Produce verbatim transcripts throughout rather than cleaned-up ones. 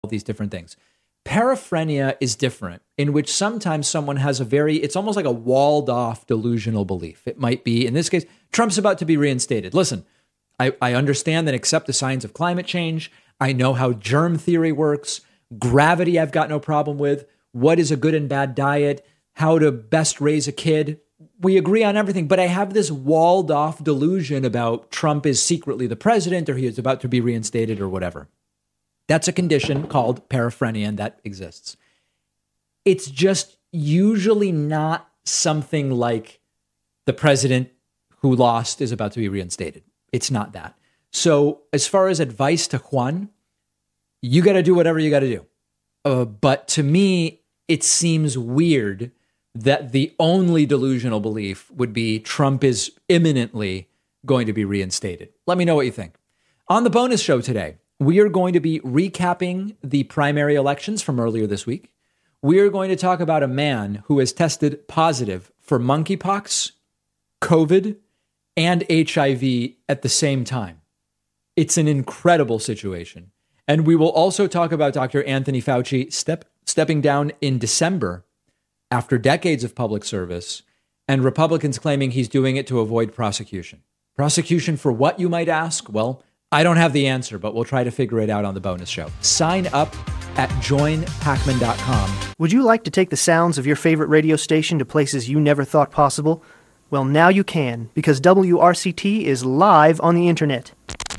these different things. Paraphrenia is different, in which sometimes someone has a very, it's almost like a walled off delusional belief. It might be, in this case, Trump's about to be reinstated. Listen, I, I understand and accept the science of climate change. I know how germ theory works. Gravity, I've got no problem with. What is a good and bad diet? How to best raise a kid. We agree on everything, but I have this walled off delusion about Trump is secretly the president or he is about to be reinstated or whatever. That's a condition called paraphrenia, and that exists. It's just usually not something like the president who lost is about to be reinstated. It's not that. So as far as advice to Juan, you got to do whatever you got to do. Uh, but to me, it seems weird that the only delusional belief would be Trump is imminently going to be reinstated. Let me know what you think. On the bonus show today, we are going to be recapping the primary elections from earlier this week. We are going to talk about a man who has tested positive for monkeypox, COVID, and H I V at the same time. It's an incredible situation. And we will also talk about Doctor Anthony Fauci step, stepping down in December after decades of public service, and Republicans claiming he's doing it to avoid prosecution. Prosecution for what, you might ask? Well, I don't have the answer, but we'll try to figure it out on the bonus show. Sign up at join pacman dot com. Would you like to take the sounds of your favorite radio station to places you never thought possible? Well, now you can, because W R C T is live on the internet.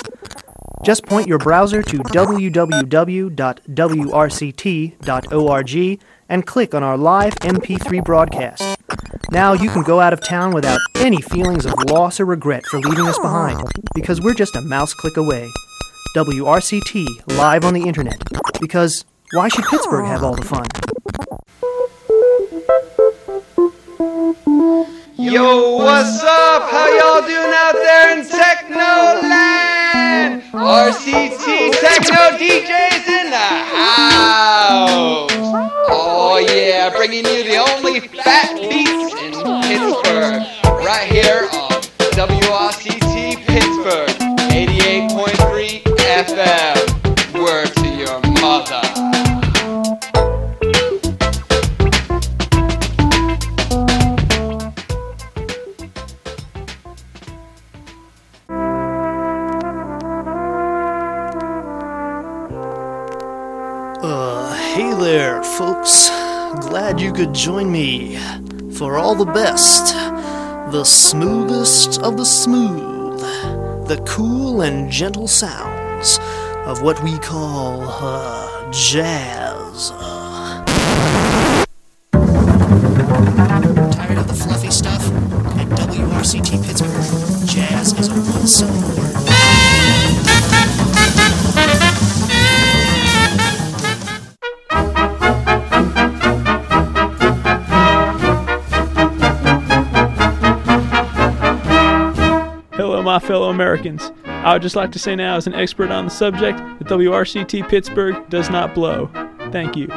Just point your browser to w w w dot w r c t dot org and click on our live M P three broadcast. Now you can go out of town without any feelings of loss or regret for leaving us behind, because we're just a mouse click away. W R C T, live on the internet. Because why should Pittsburgh have all the fun? Yo, what's up? How y'all doing out there in Technoland? R C T Techno D Js in the house. Oh yeah, bringing you the only fat beats in Pittsburgh. Right here on W R C T Pittsburgh, eighty-eight point three F M. Word to your mother. Uh, hey there, folks. Glad you could join me for all the best, the smoothest of the smooth, the cool and gentle sounds of what we call, uh, jazz. Tired of the fluffy stuff? At W R C T Pittsburgh, jazz is a one-syllable word. Hello, my fellow Americans. I would just like to say now, as an expert on the subject, that W R C T Pittsburgh does not blow. Thank you.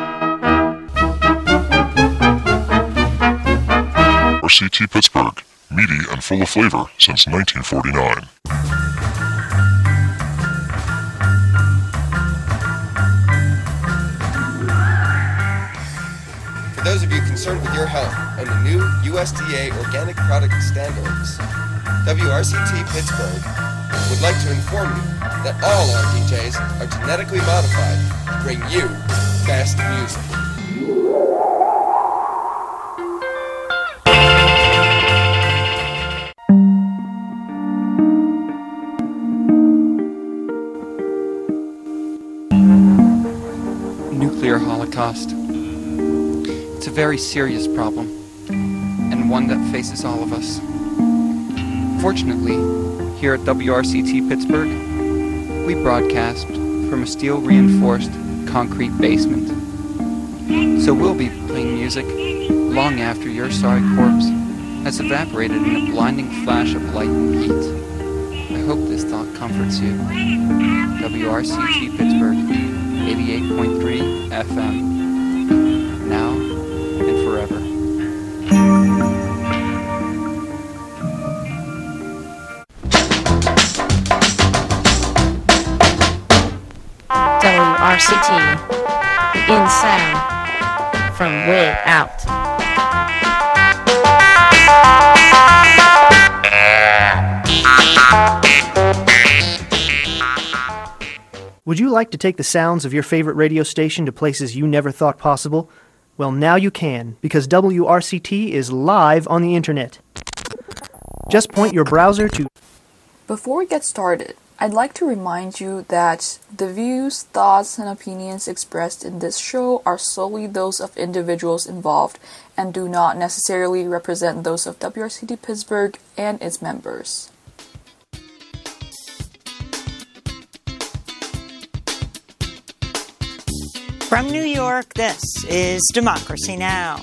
R C T Pittsburgh, meaty and full of flavor since nineteen forty-nine. For those of you concerned with your health and the new U S D A organic product standards, W R C T Pittsburgh would like to inform you that all our D Js are genetically modified to bring you best music. Nuclear holocaust. It's a very serious problem, and one that faces all of us. Fortunately, here at W R C T Pittsburgh, we broadcast from a steel-reinforced concrete basement. So we'll be playing music long after your sorry corpse has evaporated in a blinding flash of light and heat. I hope this thought comforts you. W R C T Pittsburgh, eighty-eight point three F M. Now and forever. W R R C T, the in sound from way out. Would you like to take the sounds of your favorite radio station to places you never thought possible? Well, now you can, because W R C T is live on the internet. Just point your browser to... Before we get started, I'd like to remind you that the views, thoughts, and opinions expressed in this show are solely those of individuals involved and do not necessarily represent those of W R C T Pittsburgh and its members. From New York, this is Democracy Now!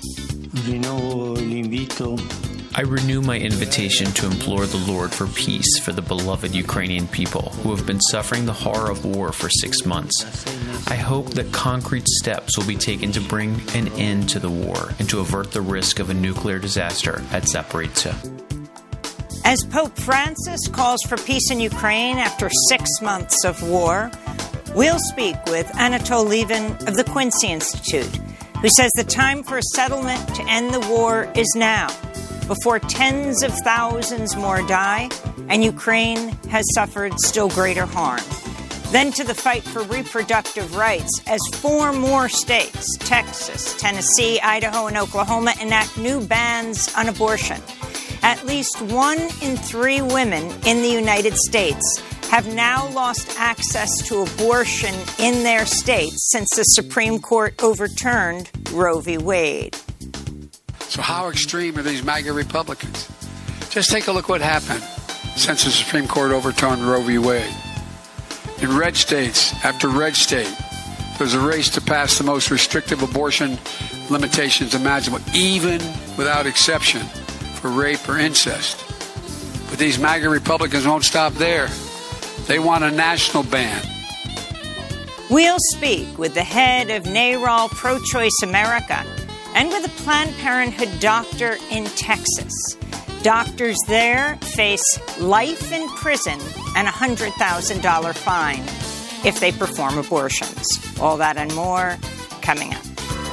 I renew my invitation to implore the Lord for peace for the beloved Ukrainian people who have been suffering the horror of war for six months. I hope that concrete steps will be taken to bring an end to the war and to avert the risk of a nuclear disaster at Zaporizhzhia. As Pope Francis calls for peace in Ukraine after six months of war, we'll speak with Anatol Lieven of the Quincy Institute, who says the time for a settlement to end the war is now, before tens of thousands more die and Ukraine has suffered still greater harm. Then to the fight for reproductive rights as four more states, Texas, Tennessee, Idaho, and Oklahoma, enact new bans on abortion. At least one in three women in the United States have now lost access to abortion in their states since the Supreme Court overturned Roe v. Wade. So how extreme are these MAGA Republicans? Just take a look what happened since the Supreme Court overturned Roe v. Wade. In red states after red state, there's a race to pass the most restrictive abortion limitations imaginable, even without exception for rape or incest. But these MAGA Republicans won't stop there. They want a national ban. We'll speak with the head of NARAL Pro-Choice America and with a Planned Parenthood doctor in Texas. Doctors there face life in prison and a one hundred thousand dollars fine if they perform abortions. All that and more coming up.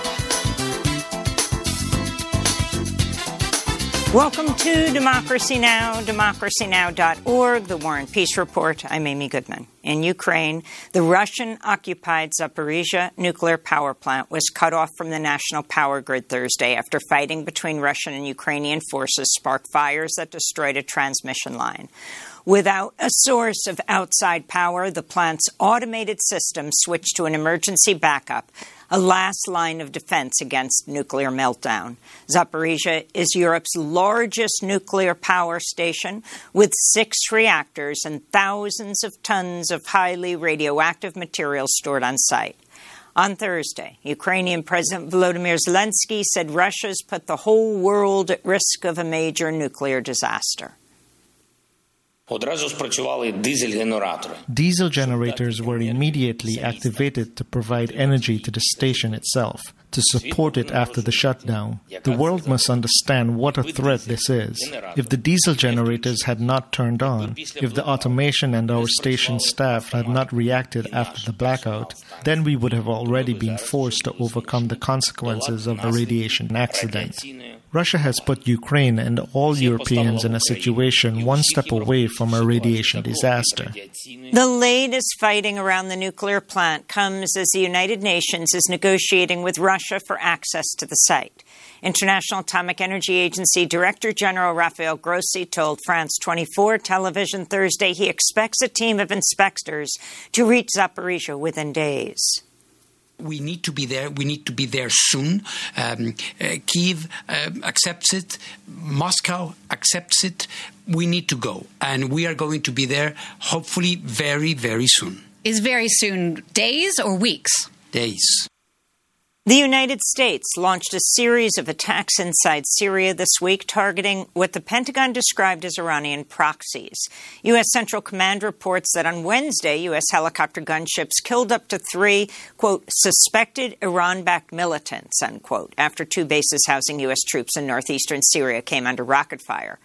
Welcome to Democracy Now!, democracy now dot org, the War and Peace Report. I'm Amy Goodman. In Ukraine, the Russian-occupied Zaporizhzhia nuclear power plant was cut off from the national power grid Thursday after fighting between Russian and Ukrainian forces sparked fires that destroyed a transmission line. Without a source of outside power, the plant's automated system switched to an emergency backup, a last line of defense against nuclear meltdown. Zaporizhzhia is Europe's largest nuclear power station with six reactors and thousands of tons of highly radioactive material stored on site. On Thursday, Ukrainian President Volodymyr Zelensky said Russia's put the whole world at risk of a major nuclear disaster. Diesel generators were immediately activated to provide energy to the station itself, to support it after the shutdown. The world must understand what a threat this is. If the diesel generators had not turned on, if the automation and our station staff had not reacted after the blackout, then we would have already been forced to overcome the consequences of the radiation accident. Russia has put Ukraine and all Europeans in a situation one step away from a radiation disaster. The latest fighting around the nuclear plant comes as the United Nations is negotiating with Russia for access to the site. International Atomic Energy Agency Director General Rafael Grossi told France twenty-four television Thursday he expects a team of inspectors to reach Zaporizhzhia within days. We need to be there. We need to be there soon. Um, uh, Kyiv uh, accepts it. Moscow accepts it. We need to go. And we are going to be there, hopefully, very, very soon. Is very soon days or weeks? Days. The United States launched a series of attacks inside Syria this week targeting what the Pentagon described as Iranian proxies. U S. Central Command reports that on Wednesday, U S helicopter gunships killed up to three, quote, suspected Iran-backed militants, unquote, after two bases housing U S troops in northeastern Syria came under rocket fire.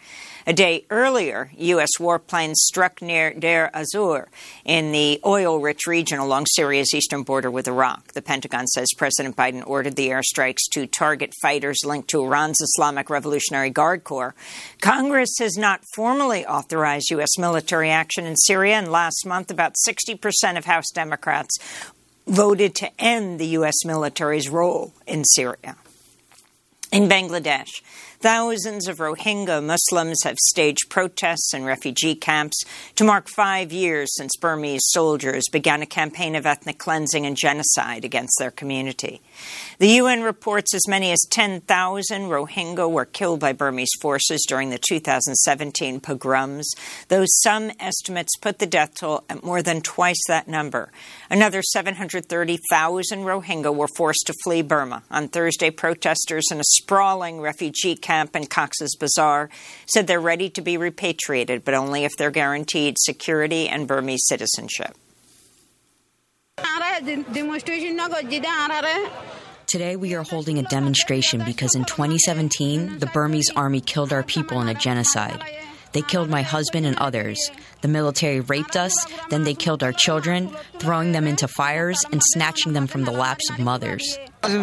A day earlier, U S warplanes struck near Deir Azur in the oil-rich region along Syria's eastern border with Iraq. The Pentagon says President Biden ordered the airstrikes to target fighters linked to Iran's Islamic Revolutionary Guard Corps. Congress has not formally authorized U S military action in Syria, and last month about sixty percent of House Democrats voted to end the U S military's role in Syria. In Bangladesh, thousands of Rohingya Muslims have staged protests in refugee camps to mark five years since Burmese soldiers began a campaign of ethnic cleansing and genocide against their community. The U N reports as many as ten thousand Rohingya were killed by Burmese forces during the two thousand seventeen pogroms, though some estimates put the death toll at more than twice that number. Another seven hundred thirty thousand Rohingya were forced to flee Burma. On Thursday, protesters in a sprawling refugee camp in Cox's Bazar said they're ready to be repatriated, but only if they're guaranteed security and Burmese citizenship. Today we are holding a demonstration because in twenty seventeen, the Burmese army killed our people in a genocide. They killed my husband and others. The military raped us, then they killed our children, throwing them into fires and snatching them from the laps of mothers.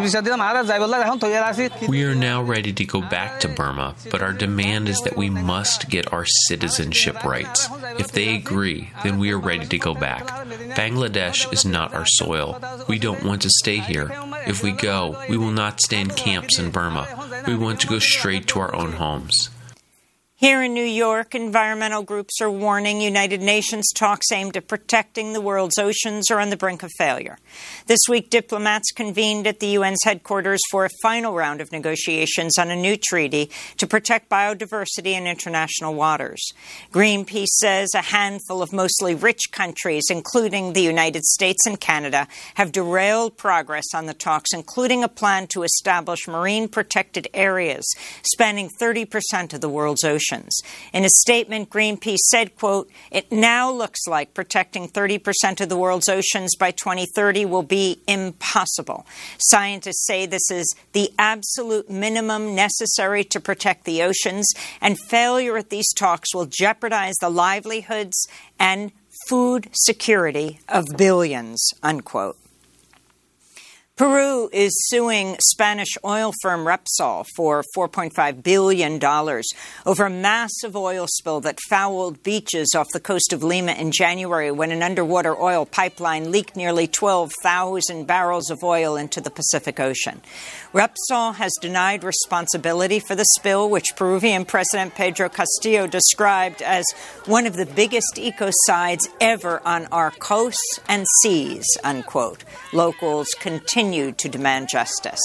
We are now ready to go back to Burma, but our demand is that we must get our citizenship rights. If they agree, then we are ready to go back. Bangladesh is not our soil. We don't want to stay here. If we go, we will not stay in camps in Burma. We want to go straight to our own homes. Here in New York, environmental groups are warning United Nations talks aimed at protecting the world's oceans are on the brink of failure. This week, diplomats convened at the U N's headquarters for a final round of negotiations on a new treaty to protect biodiversity in international waters. Greenpeace says a handful of mostly rich countries, including the United States and Canada, have derailed progress on the talks, including a plan to establish marine protected areas spanning thirty percent of the world's oceans. In a statement, Greenpeace said, quote, "It now looks like protecting thirty percent of the world's oceans by twenty thirty will be impossible. Scientists say this is the absolute minimum necessary to protect the oceans, and failure at these talks will jeopardize the livelihoods and food security of billions," unquote. Peru is suing Spanish oil firm Repsol for four point five billion dollars over a massive oil spill that fouled beaches off the coast of Lima in January when an underwater oil pipeline leaked nearly twelve thousand barrels of oil into the Pacific Ocean. Repsol has denied responsibility for the spill, which Peruvian President Pedro Castillo described as one of the biggest ecocides ever on our coasts and seas, unquote. Locals continue to demand justice.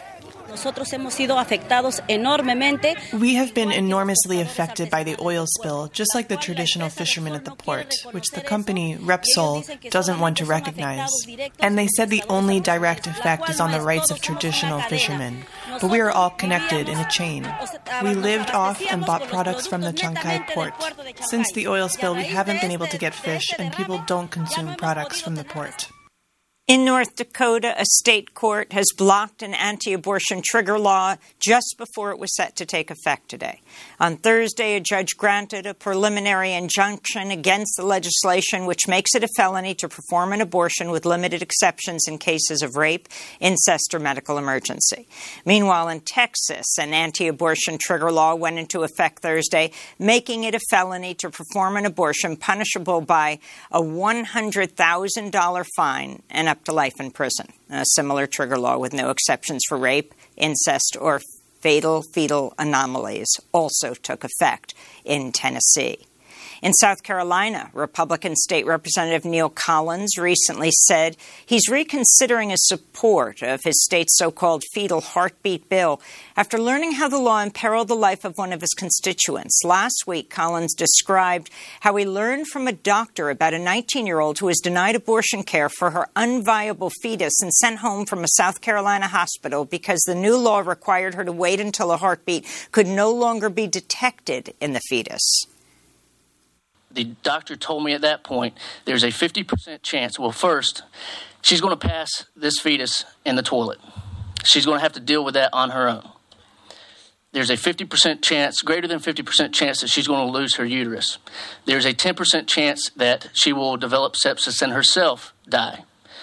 We have been enormously affected by the oil spill, just like the traditional fishermen at the port, which the company Repsol doesn't want to recognize. And they said the only direct effect is on the rights of traditional fishermen. But we are all connected in a chain. We lived off and bought products from the Chancay port. Since the oil spill, we haven't been able to get fish, and people don't consume products from the port. In North Dakota, a state court has blocked an anti-abortion trigger law just before it was set to take effect today. On Thursday, a judge granted a preliminary injunction against the legislation, which makes it a felony to perform an abortion with limited exceptions in cases of rape, incest, or medical emergency. Meanwhile, in Texas, an anti-abortion trigger law went into effect Thursday, making it a felony to perform an abortion punishable by a one hundred thousand dollars fine and up to life in prison. A similar trigger law with no exceptions for rape, incest, or fatal fetal anomalies also took effect in Tennessee. In South Carolina, Republican State Representative Neil Collins recently said he's reconsidering his support of his state's so-called fetal heartbeat bill after learning how the law imperiled the life of one of his constituents. Last week, Collins described how he learned from a doctor about a nineteen-year-old who was denied abortion care for her unviable fetus and sent home from a South Carolina hospital because the new law required her to wait until a heartbeat could no longer be detected in the fetus. The doctor told me at that point there's a fifty percent chance. Well, first, she's going to pass this fetus in the toilet. She's going to have to deal with that on her own. there's a fifty percent chance, greater than fifty percent chance that she's going to lose her uterus. There's a ten percent chance that she will develop sepsis and herself die.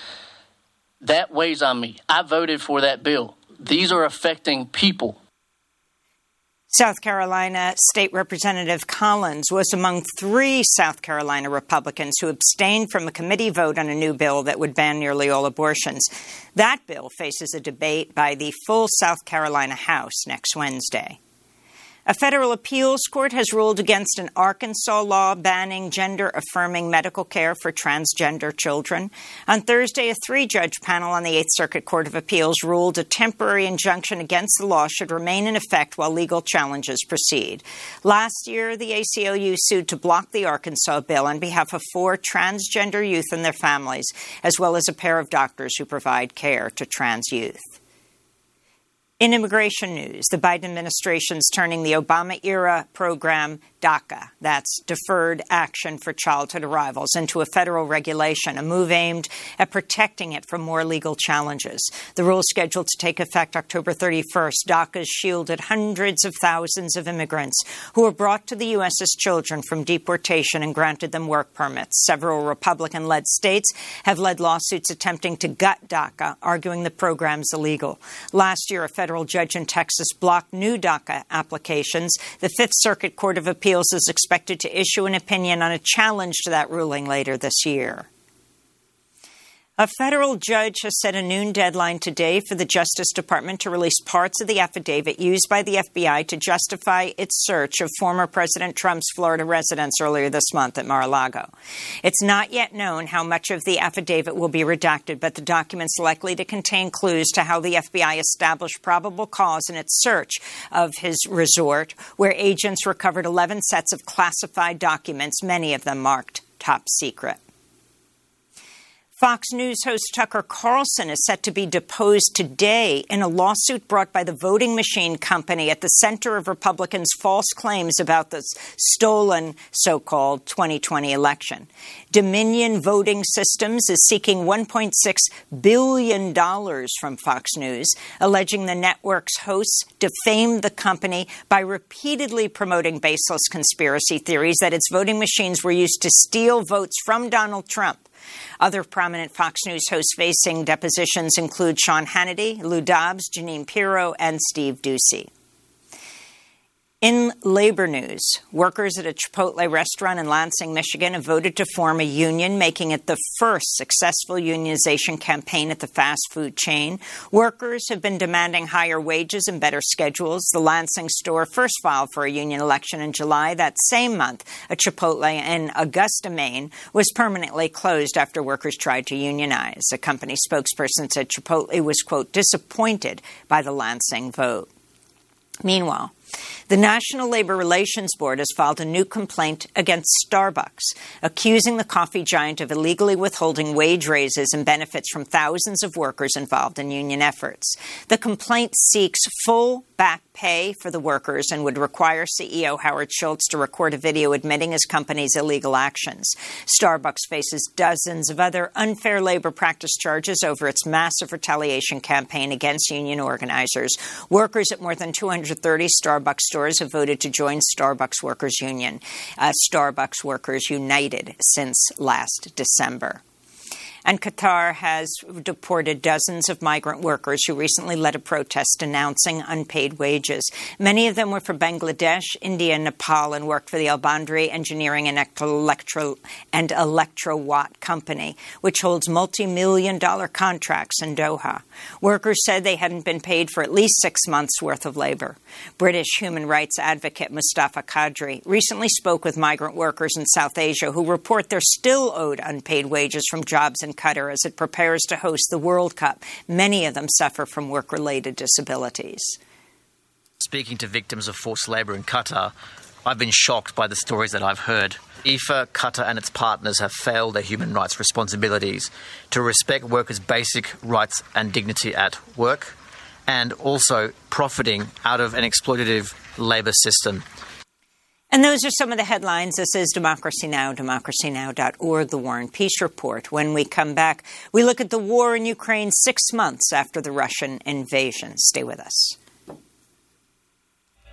That weighs on me. I voted for that bill. These are affecting people. South Carolina State Representative Collins was among three South Carolina Republicans who abstained from a committee vote on a new bill that would ban nearly all abortions. That bill faces a debate by the full South Carolina House next Wednesday. A federal appeals court has ruled against an Arkansas law banning gender-affirming medical care for transgender children. On Thursday, a three-judge panel on the Eighth Circuit Court of Appeals ruled a temporary injunction against the law should remain in effect while legal challenges proceed. Last year, the A C L U sued to block the Arkansas bill on behalf of four transgender youth and their families, as well as a pair of doctors who provide care to trans youth. In immigration news, the Biden administration is turning the Obama-era program DACA, that's Deferred Action for Childhood Arrivals, into a federal regulation, a move aimed at protecting it from more legal challenges. The rule is scheduled to take effect October thirty-first. DACA has shielded hundreds of thousands of immigrants who were brought to the U S as children from deportation and granted them work permits. Several Republican-led states have led lawsuits attempting to gut DACA, arguing the program is illegal. Last year, a federal judge in Texas blocked new DACA applications. The Fifth Circuit Court of Appeals is expected to issue an opinion on a challenge to that ruling later this year. A federal judge has set a noon deadline today for the Justice Department to release parts of the affidavit used by the F B I to justify its search of former President Trump's Florida residence earlier this month at Mar-a-Lago. It's not yet known how much of the affidavit will be redacted, but the document's likely to contain clues to how the F B I established probable cause in its search of his resort, where agents recovered eleven sets of classified documents, many of them marked top secret. Fox News host Tucker Carlson is set to be deposed today in a lawsuit brought by the voting machine company at the center of Republicans' false claims about the stolen so-called twenty twenty election. Dominion Voting Systems is seeking one point six billion dollars from Fox News, alleging the network's hosts defamed the company by repeatedly promoting baseless conspiracy theories that its voting machines were used to steal votes from Donald Trump. Other prominent Fox News hosts facing depositions include Sean Hannity, Lou Dobbs, Jeanine Pirro, and Steve Doocy. In labor news, workers at a Chipotle restaurant in Lansing, Michigan have voted to form a union, making it the first successful unionization campaign at the fast food chain. Workers have been demanding higher wages and better schedules. The Lansing store first filed for a union election in July. That same month, a Chipotle in Augusta, Maine, was permanently closed after workers tried to unionize. A company spokesperson said Chipotle was, quote, disappointed by the Lansing vote. Meanwhile, the National Labor Relations Board has filed a new complaint against Starbucks, accusing the coffee giant of illegally withholding wage raises and benefits from thousands of workers involved in union efforts. The complaint seeks full back pay for the workers and would require C E O Howard Schultz to record a video admitting his company's illegal actions. Starbucks faces dozens of other unfair labor practice charges over its massive retaliation campaign against union organizers. Workers at more than two hundred thirty Starbucks stores have voted to join Starbucks Workers Union, uh, Starbucks Workers United, since last December. And Qatar has deported dozens of migrant workers who recently led a protest denouncing unpaid wages. Many of them were from Bangladesh, India, and Nepal, and worked for the Al Bandri Engineering and Electro and Electrowatt Company, which holds multi-million dollar contracts in Doha. Workers said they hadn't been paid for at least six months' worth of labor. British human rights advocate Mustafa Kadri recently spoke with migrant workers in South Asia who report they're still owed unpaid wages from jobs in Qatar as it prepares to host the World Cup. Many of them suffer from work-related disabilities. Speaking to victims of forced labour in Qatar, I've been shocked by the stories that I've heard. I F A, Qatar and its partners have failed their human rights responsibilities to respect workers' basic rights and dignity at work, and also profiting out of an exploitative labour system. And those are some of the headlines. This is Democracy Now!, democracy now dot org, The War and Peace Report. When we come back, we look at the war in Ukraine six months after the Russian invasion. Stay with us.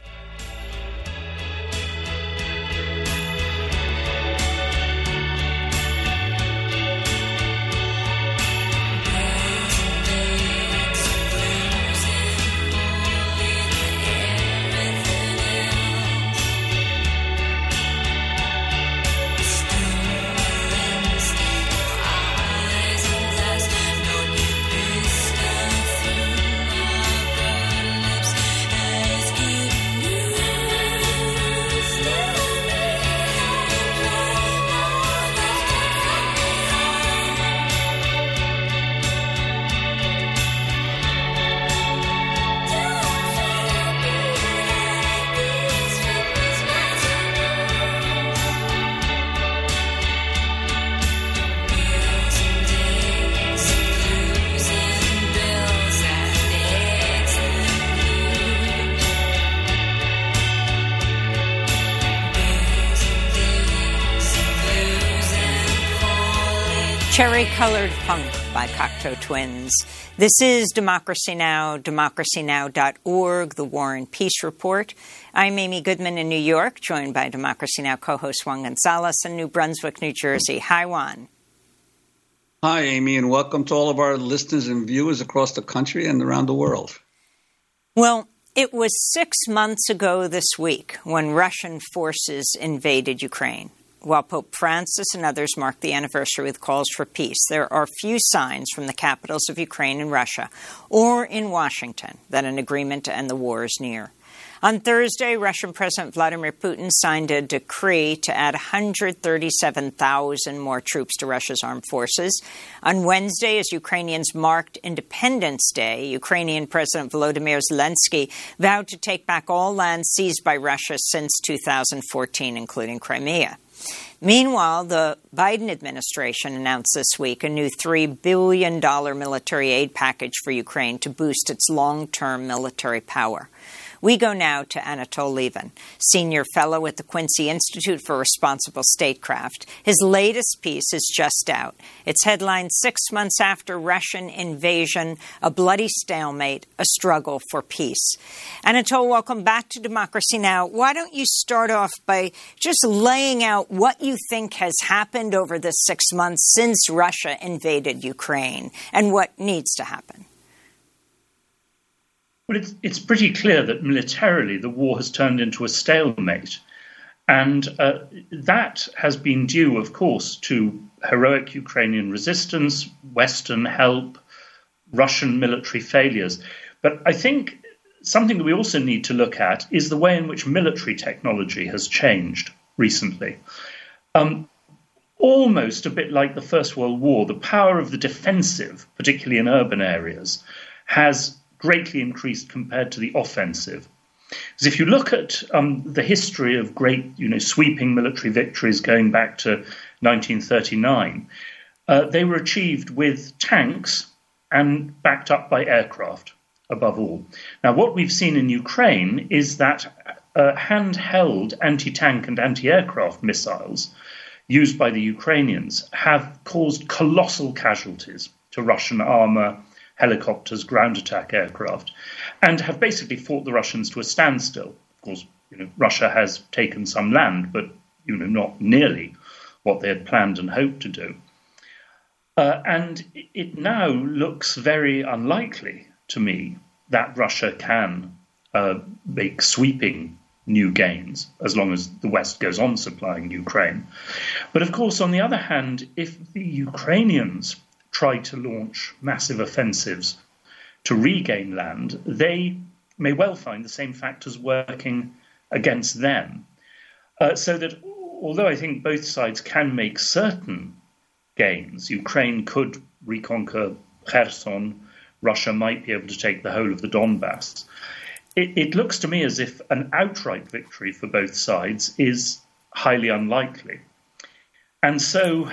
Cherry Colored Funk by Cocteau Twins. This is Democracy Now!, democracy now dot org, the War and Peace Report. I'm Amy Goodman in New York, joined by Democracy Now! Co-host Juan Gonzalez in New Brunswick, New Jersey. Hi, Juan. Hi, Amy, and welcome to all of our listeners and viewers across the country and around the world. Well, it was six months ago this week when Russian forces invaded Ukraine. While Pope Francis and others mark the anniversary with calls for peace, there are few signs from the capitals of Ukraine and Russia or in Washington that an agreement to end the war is near. On Thursday, Russian President Vladimir Putin signed a decree to add one hundred thirty-seven thousand more troops to Russia's armed forces. On Wednesday, as Ukrainians marked Independence Day, Ukrainian President Volodymyr Zelensky vowed to take back all land seized by Russia since two thousand fourteen, including Crimea. Meanwhile, the Biden administration announced this week a new three billion dollars military aid package for Ukraine to boost its long-term military power. We go now to Anatol Lieven, senior fellow at the Quincy Institute for Responsible Statecraft. His latest piece is just out. It's headlined Six Months After Russian Invasion, a Bloody Stalemate, a Struggle for Peace. Anatol, welcome back to Democracy Now! Why don't you start off by just laying out what you think has happened over the six months since Russia invaded Ukraine and what needs to happen? Well, it's, it's pretty clear that militarily the war has turned into a stalemate. And uh, that has been due, of course, to heroic Ukrainian resistance, Western help, Russian military failures. But I think something that we also need to look at is the way in which military technology has changed recently. Um, almost a bit like the First World War, the power of the defensive, particularly in urban areas, has greatly increased compared to the offensive. Because if you look at um, the history of great, you know, sweeping military victories going back to nineteen thirty-nine, uh, they were achieved with tanks and backed up by aircraft, above all. Now, what we've seen in Ukraine is that uh, handheld anti-tank and anti-aircraft missiles used by the Ukrainians have caused colossal casualties to Russian armor, helicopters, ground attack aircraft, and have basically fought the Russians to a standstill. Of course, you know, Russia has taken some land, but you know, not nearly what they had planned and hoped to do. Uh, and it now looks very unlikely to me that Russia can uh, make sweeping new gains as long as the West goes on supplying Ukraine. But of course, on the other hand, if the Ukrainians try to launch massive offensives to regain land, they may well find the same factors working against them. Uh, so that although I think both sides can make certain gains, Ukraine could reconquer Kherson, Russia might be able to take the whole of the Donbass, it, it looks to me as if an outright victory for both sides is highly unlikely. And so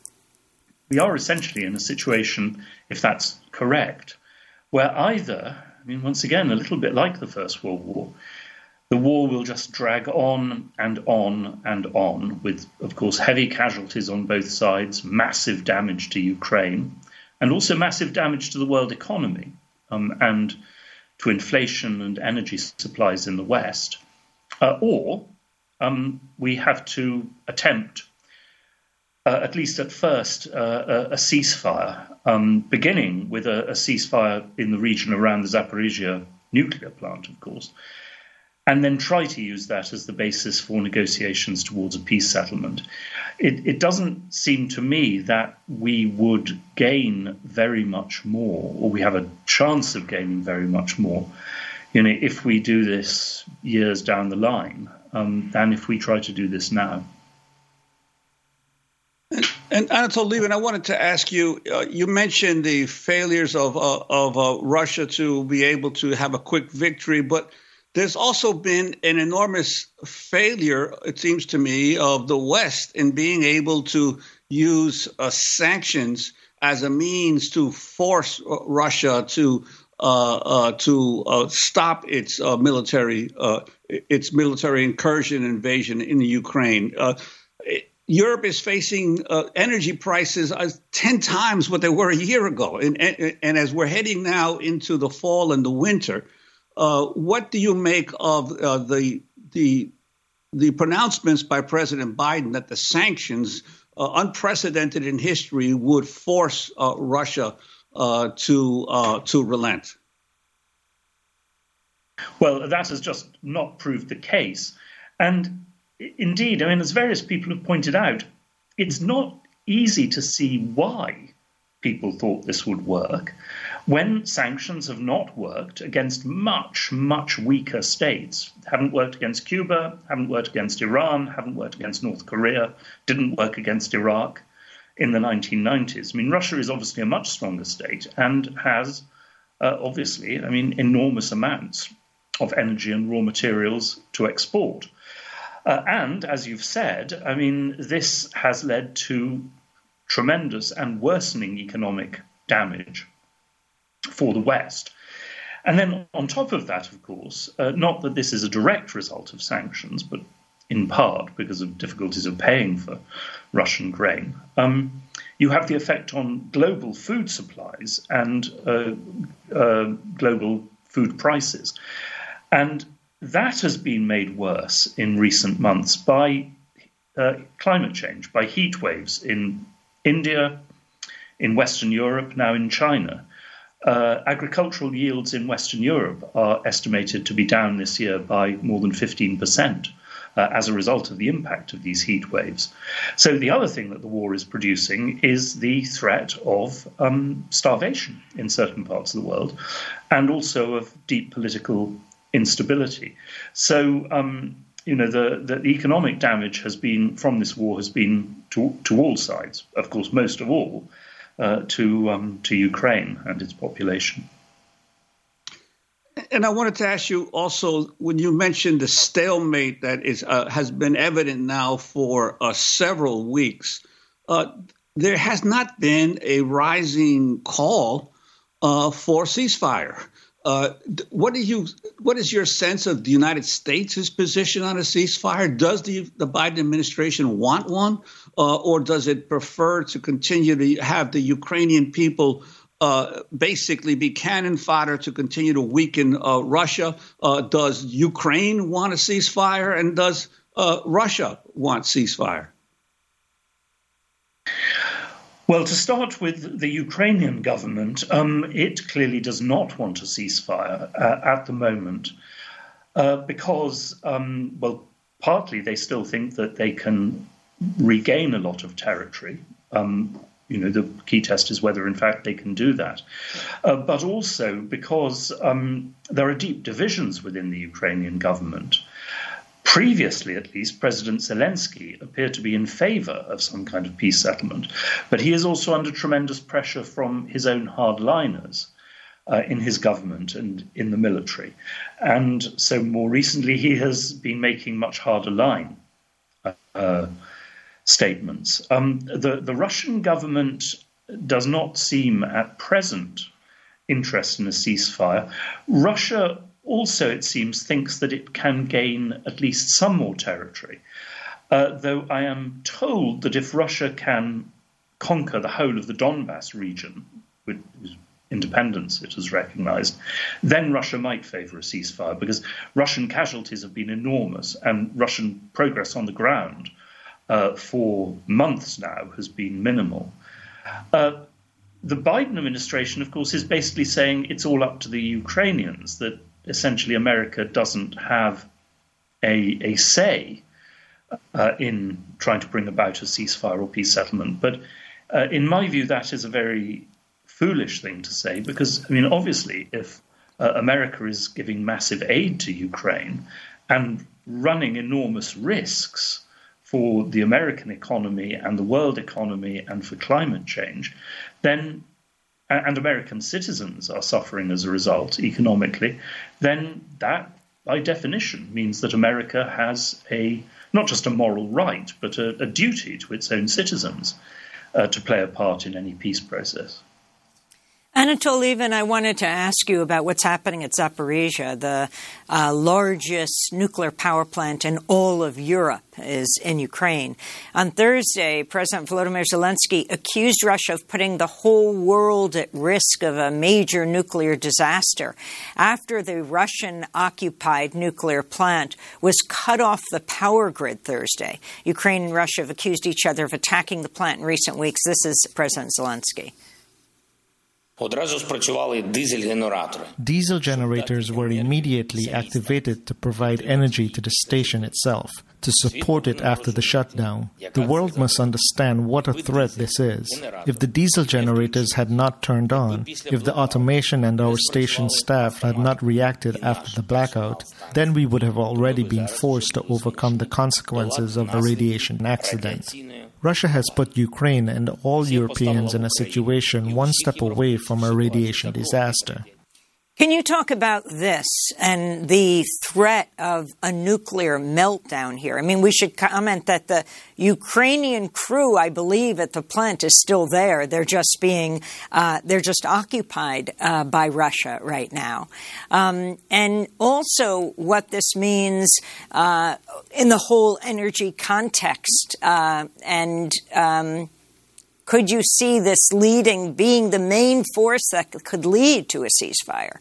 we are essentially in a situation, if that's correct, where either, I mean, once again, a little bit like the First World War, the war will just drag on and on and on with, of course, heavy casualties on both sides, massive damage to Ukraine, and also massive damage to the world economy um, and to inflation and energy supplies in the West. Uh, or um, we have to attempt Uh, at least at first, uh, a, a ceasefire, um, beginning with a, a ceasefire in the region around the Zaporizhia nuclear plant, of course, and then try to use that as the basis for negotiations towards a peace settlement. It, it doesn't seem to me that we would gain very much more, or we have a chance of gaining very much more, you know, if we do this years down the line, um, than if we try to do this now. And Anatol Lieven, I wanted to ask you, uh, you mentioned the failures of, uh, of uh, Russia to be able to have a quick victory, but there's also been an enormous failure, it seems to me, of the West in being able to use uh, sanctions as a means to force uh, Russia to uh, uh, to uh, stop its uh, military uh, its military incursion and invasion in the Ukraine. Uh, Europe is facing uh, energy prices as ten times what they were a year ago. And, and, and as we're heading now into the fall and the winter, uh, what do you make of uh, the the the pronouncements by President Biden that the sanctions, uh, unprecedented in history, would force uh, Russia uh, to uh, to relent? Well, that has just not proved the case. And indeed, I mean, as various people have pointed out, it's not easy to see why people thought this would work when sanctions have not worked against much, much weaker states. Haven't worked against Cuba, haven't worked against Iran, haven't worked against North Korea, didn't work against Iraq in the nineteen nineties. I mean, Russia is obviously a much stronger state and has, uh, obviously, I mean, enormous amounts of energy and raw materials to export. Uh, and, as you've said, I mean, this has led to tremendous and worsening economic damage for the West. And then on top of that, of course, uh, not that this is a direct result of sanctions, but in part because of difficulties of paying for Russian grain, um, you have the effect on global food supplies and uh, uh, global food prices. And that has been made worse in recent months by uh, climate change, by heat waves in India, in Western Europe, now in China. Uh, agricultural yields in Western Europe are estimated to be down this year by more than fifteen percent uh, as a result of the impact of these heat waves. So the other thing that the war is producing is the threat of um, starvation in certain parts of the world, and also of deep political instability. So, um, you know, the, the economic damage has been from this war has been to, to all sides, of course, most of all, uh, to um, to Ukraine and its population. And I wanted to ask you also, when you mentioned the stalemate that is uh, has been evident now for uh, several weeks, uh, there has not been a rising call uh, for ceasefire. Uh, what do you? What is your sense of the United States' position on a ceasefire? Does the, the Biden administration want one, uh, or does it prefer to continue to have the Ukrainian people uh, basically be cannon fodder to continue to weaken uh, Russia? Uh, does Ukraine want a ceasefire, and does uh, Russia want ceasefire? Well, to start with the Ukrainian government, um, it clearly does not want a ceasefire uh, at the moment uh, because, um, well, partly they still think that they can regain a lot of territory. Um, you know, the key test is whether, in fact, they can do that. Uh, but also because um, there are deep divisions within the Ukrainian government. Previously, at least, President Zelensky appeared to be in favor of some kind of peace settlement, but he is also under tremendous pressure from his own hardliners uh, in his government and in the military. And so more recently, he has been making much harder line uh, statements. Um, the, the Russian government does not seem at present interested in a ceasefire. Russia also, it seems, thinks that it can gain at least some more territory, uh, though I am told that if Russia can conquer the whole of the Donbass region, with independence it has recognized, then Russia might favor a ceasefire, because Russian casualties have been enormous, and Russian progress on the ground uh, for months now has been minimal. Uh, the Biden administration, of course, is basically saying it's all up to the Ukrainians, that essentially America doesn't have a, a say uh, in trying to bring about a ceasefire or peace settlement. But uh, in my view, that is a very foolish thing to say, because, I mean, obviously, if uh, America is giving massive aid to Ukraine and running enormous risks for the American economy and the world economy and for climate change, then and American citizens are suffering as a result economically, then that, by definition, means that America has a not just a moral right, but a, a duty to its own citizens uh, to play a part in any peace process. Anatol Lieven, I wanted to ask you about what's happening at Zaporizhia. The uh, largest nuclear power plant in all of Europe is in Ukraine. On Thursday, President Volodymyr Zelensky accused Russia of putting the whole world at risk of a major nuclear disaster after the Russian-occupied nuclear plant was cut off the power grid Thursday. Ukraine and Russia have accused each other of attacking the plant in recent weeks. This is President Zelensky. Diesel generators were immediately activated to provide energy to the station itself, to support it after the shutdown. The world must understand what a threat this is. If the diesel generators had not turned on, if the automation and our station staff had not reacted after the blackout, then we would have already been forced to overcome the consequences of the radiation accident. Russia has put Ukraine and all Europeans in a situation one step away from a radiation disaster. Can you talk about this and the threat of a nuclear meltdown here? I mean, we should comment that the Ukrainian crew, I believe, at the plant is still there. They're just being, uh, they're just occupied uh, by Russia right now. Um, and also what this means uh, in the whole energy context uh, and um, could you see this leading, being the main force that could lead to a ceasefire?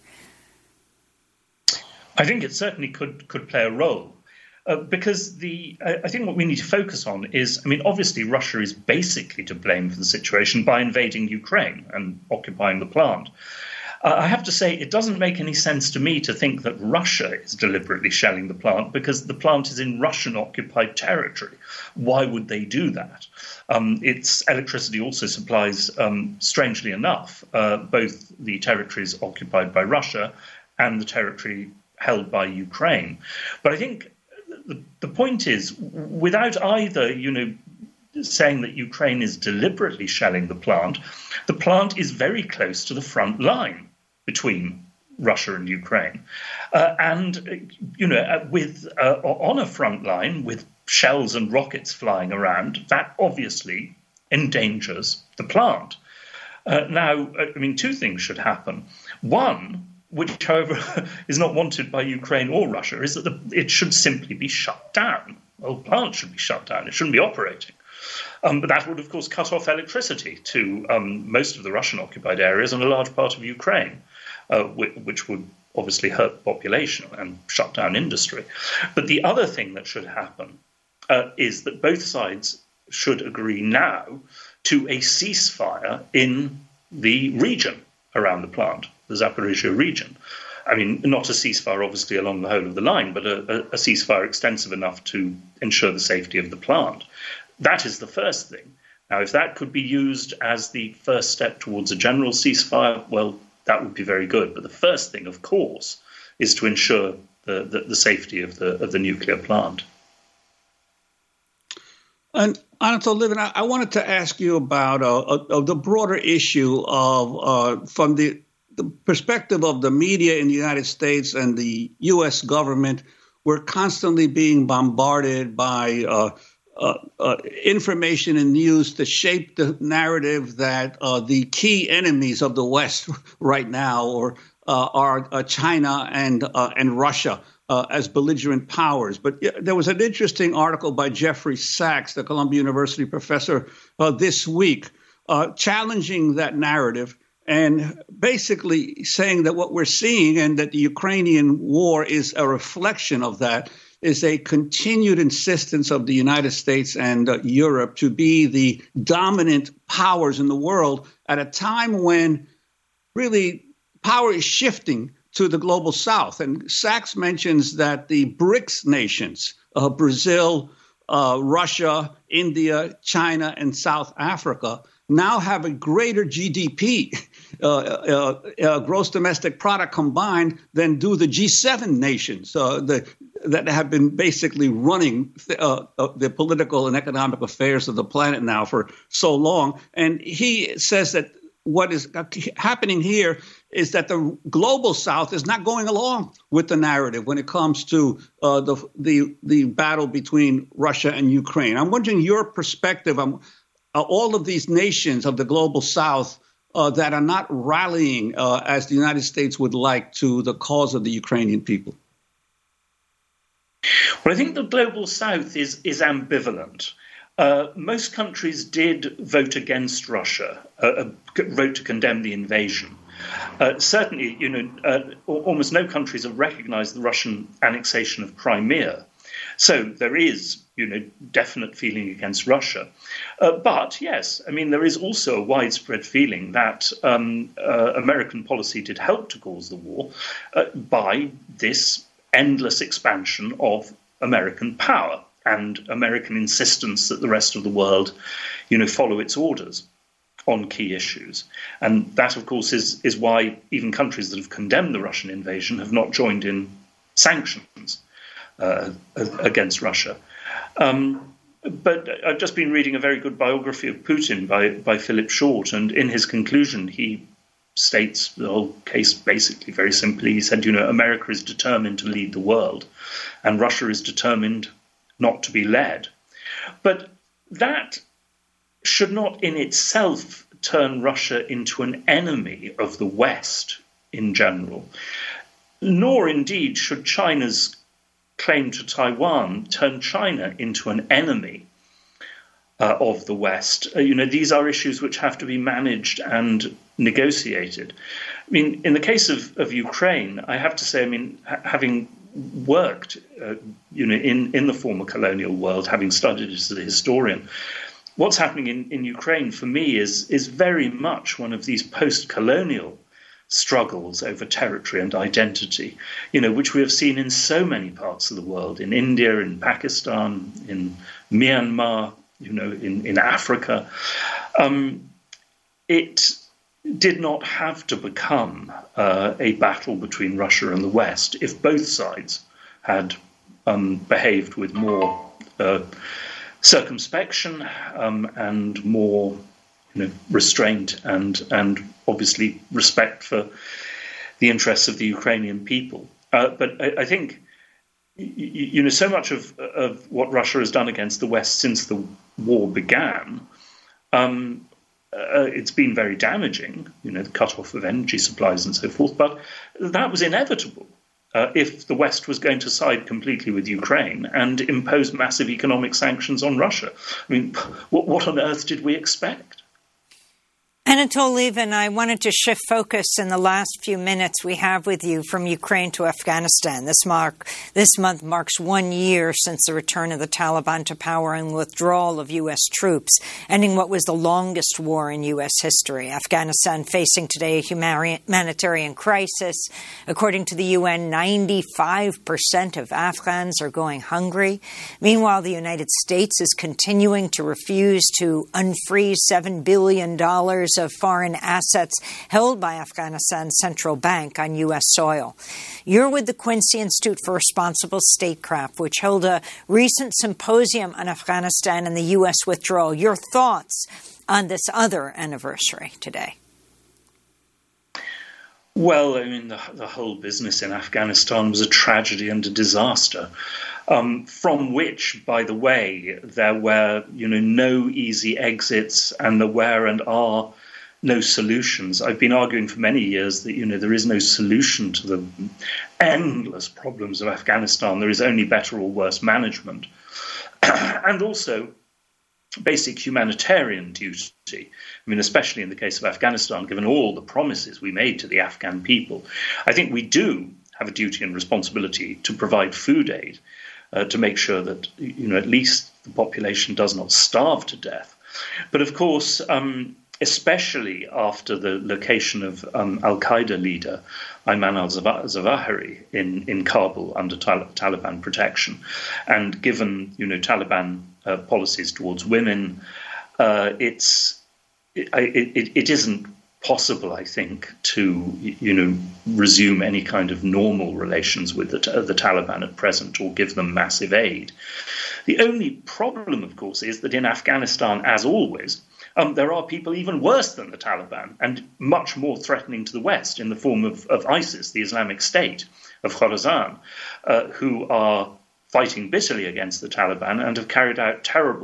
I think it certainly could could play a role. Uh, because the uh, I think what we need to focus on is, I mean, obviously Russia is basically to blame for the situation by invading Ukraine and occupying the plant. Uh, I have to say, it doesn't make any sense to me to think that Russia is deliberately shelling the plant because the plant is in Russian-occupied territory. Why would they do that? Um, its electricity also supplies, um, strangely enough, uh, both the territories occupied by Russia and the territory held by Ukraine. But I think the, the point is, without either, you know, saying that Ukraine is deliberately shelling the plant, the plant is very close to the front line between Russia and Ukraine. Uh, and, you know, with uh, on a front line with shells and rockets flying around, that obviously endangers the plant. Uh, now, I mean, two things should happen. One, which, however, is not wanted by Ukraine or Russia, is that the, it should simply be shut down. Well, the plant should be shut down. It shouldn't be operating. Um, but that would, of course, cut off electricity to um, most of the Russian-occupied areas and a large part of Ukraine, uh, which, which would obviously hurt the population and shut down industry. But the other thing that should happen uh, is that both sides should agree now to a ceasefire in the region around the plant, the Zaporizhia region. I mean, not a ceasefire, obviously, along the whole of the line, but a, a, a ceasefire extensive enough to ensure the safety of the plant. That is the first thing. Now, if that could be used as the first step towards a general ceasefire, well, that would be very good. But the first thing, of course, is to ensure the, the, the safety of the of the nuclear plant. And Anatol Lieven, I, I wanted to ask you about uh, uh, the broader issue of, uh, from the, the perspective of the media in the United States and the U S government, we're constantly being bombarded by uh, uh, uh, information and news to shape the narrative that uh, the key enemies of the West right now or uh, are uh, China and uh, and Russia. Uh, as belligerent powers. But yeah, there was an interesting article by Jeffrey Sachs, the Columbia University professor, uh, this week, uh, challenging that narrative and basically saying that what we're seeing and that the Ukrainian war is a reflection of that is a continued insistence of the United States and uh, Europe to be the dominant powers in the world at a time when really power is shifting to the global south. And Sachs mentions that the BRICS nations, uh, Brazil, uh, Russia, India, China, and South Africa, now have a greater G D P, uh, uh, uh, gross domestic product combined, than do the G seven nations uh, the, that have been basically running th- uh, uh, the political and economic affairs of the planet now for so long. And he says that what is happening here is that the global South is not going along with the narrative when it comes to uh, the, the the battle between Russia and Ukraine. I'm wondering your perspective on uh, all of these nations of the global South uh, that are not rallying uh, as the United States would like to the cause of the Ukrainian people? Well, I think the global south is, is ambivalent. Uh, most countries did vote against Russia, uh, vote to condemn the invasion. Uh, certainly, you know, uh, almost no countries have recognized the Russian annexation of Crimea. So there is, you know, definite feeling against Russia. Uh, but yes, I mean, there is also a widespread feeling that um, uh, American policy did help to cause the war uh, by this endless expansion of American power and American insistence that the rest of the world, you know, follow its orders on key issues. And that, of course, is, is why even countries that have condemned the Russian invasion have not joined in sanctions uh, against Russia. Um, but I've just been reading a very good biography of Putin by, by Philip Short, and in his conclusion, he states the whole case basically very simply. He said, you know, America is determined to lead the world, and Russia is determined not to be led. But that should not in itself turn Russia into an enemy of the West in general, nor indeed should China's claim to Taiwan turn China into an enemy uh, of the West. Uh, you know, these are issues which have to be managed and negotiated. I mean, in the case of, of Ukraine, I have to say, I mean, ha- having worked, uh, you know, in, in the former colonial world, having studied as a historian, what's happening in, in Ukraine for me is is very much one of these post-colonial struggles over territory and identity, you know, which we have seen in so many parts of the world, in India, in Pakistan, in Myanmar, you know, in, in Africa. Um, it did not have to become uh, a battle between Russia and the West if both sides had um, behaved with more uh, circumspection um, and more, you know, restraint and and obviously respect for the interests of the Ukrainian people. Uh, but I, I think, you, you know, so much of of what Russia has done against the West since the war began, um, uh, it's been very damaging. You know, the cut-off of energy supplies and so forth. But that was inevitable. Uh, if the West was going to side completely with Ukraine and impose massive economic sanctions on Russia. I mean, what, what on earth did we expect? Anatol Lieven, I wanted to shift focus in the last few minutes we have with you from Ukraine to Afghanistan. This mark, this month marks one year since the return of the Taliban to power and withdrawal of U S troops, ending what was the longest war in U S history. Afghanistan facing today a humanitarian crisis. According to the U N, ninety-five percent of Afghans are going hungry. Meanwhile, the United States is continuing to refuse to unfreeze seven billion dollars of foreign assets held by Afghanistan's central bank on U S soil. You're with the Quincy Institute for Responsible Statecraft, which held a recent symposium on Afghanistan and the U S withdrawal. Your thoughts on this other anniversary today? Well, I mean, the, the whole business in Afghanistan was a tragedy and a disaster, um, from which, by the way, there were, you know, no easy exits, and there were and are no solutions. I've been arguing for many years that, you know, there is no solution to the endless problems of Afghanistan. There is only better or worse management. And also basic humanitarian duty. I mean, especially in the case of Afghanistan, given all the promises we made to the Afghan people, I think we do have a duty and responsibility to provide food aid, uh, to make sure that, you know, at least the population does not starve to death. But of course, um, especially after the location of um, Al-Qaeda leader Ayman al-Zawahiri in, in Kabul under Tal- Taliban protection, and given, you know, Taliban uh, policies towards women, uh, it's it, it, it isn't possible, I think, to, you know, resume any kind of normal relations with the, the Taliban at present or give them massive aid. The only problem, of course, is that in Afghanistan, as always, Um, there are people even worse than the Taliban and much more threatening to the West in the form of, of ISIS, the Islamic State of Khorasan, uh, who are fighting bitterly against the Taliban and have carried out terrible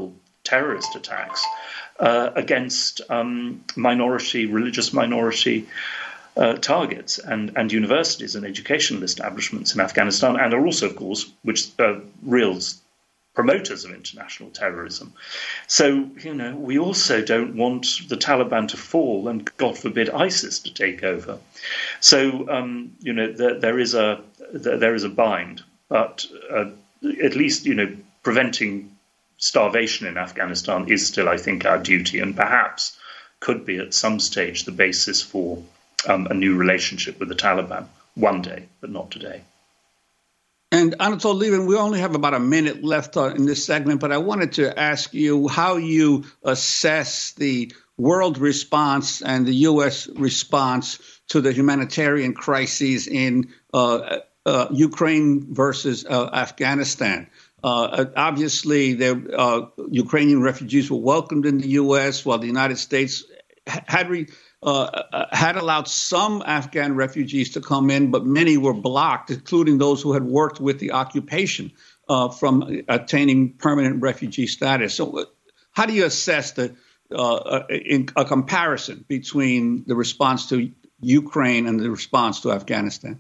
terrorist attacks uh, against um, minority, religious minority uh, targets and, and universities and educational establishments in Afghanistan, and are also, of course, which uh, real promoters of international terrorism. So, you know, we also don't want the Taliban to fall and, God forbid, ISIS to take over. So, um, you know, there, there is a there is a bind, but uh, at least, you know, preventing starvation in Afghanistan is still, I think, our duty, and perhaps could be at some stage the basis for um, a new relationship with the Taliban one day, but not today. And Anatol Lieven, we only have about a minute left in this segment, but I wanted to ask you how you assess the world response and the U S response to the humanitarian crises in uh, uh, Ukraine versus uh, Afghanistan. Uh, obviously, the uh, Ukrainian refugees were welcomed in the U S, while the United States had re- uh, had allowed some Afghan refugees to come in, but many were blocked, including those who had worked with the occupation uh, from attaining permanent refugee status. So how do you assess the uh, in a comparison between the response to Ukraine and the response to Afghanistan?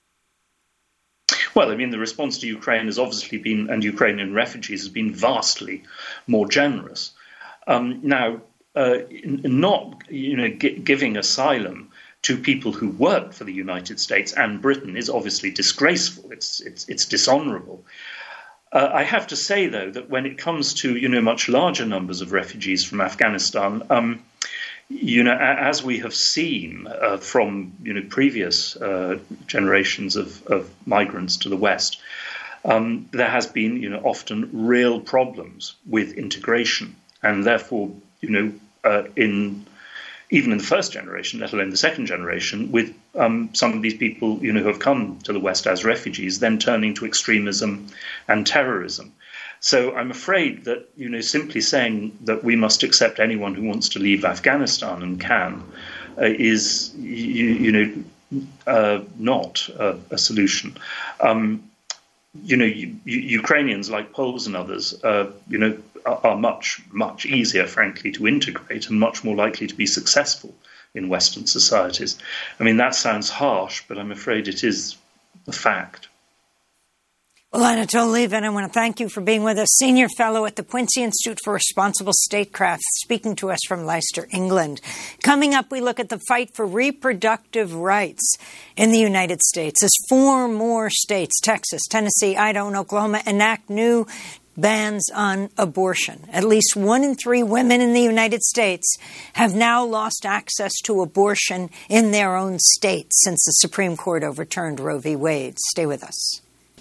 Well, I mean, the response to Ukraine has obviously been, and Ukrainian refugees has been vastly more generous. Um, now, uh, not you know g- giving asylum to people who work for the United States and Britain is obviously disgraceful. It's it's it's dishonourable. Uh, I have to say, though, that when it comes to you know much larger numbers of refugees from Afghanistan, um, you know, as we have seen uh, from you know previous uh, generations of, of migrants to the West, um, there has been you know often real problems with integration, and therefore you know uh, in even in the first generation, let alone the second generation, with um, some of these people you know who have come to the West as refugees, then turning to extremism and terrorism. So I'm afraid that, you know, simply saying that we must accept anyone who wants to leave Afghanistan and can uh, is, you, you know, uh, not uh, a solution. Um, you know, you, you, Ukrainians, like Poles and others, uh, you know, are, are much, much easier, frankly, to integrate and much more likely to be successful in Western societies. I mean, that sounds harsh, but I'm afraid it is a fact. Well, Anatol Lieven, I want to thank you for being with us, Senior Fellow at the Quincy Institute for Responsible Statecraft, speaking to us from Leicester, England. Coming up, we look at the fight for reproductive rights in the United States as four more states, Texas, Tennessee, Idaho, and Oklahoma, enact new bans on abortion. At least one in three women in the United States have now lost access to abortion in their own state since the Supreme Court overturned Roe v. Wade. Stay with us.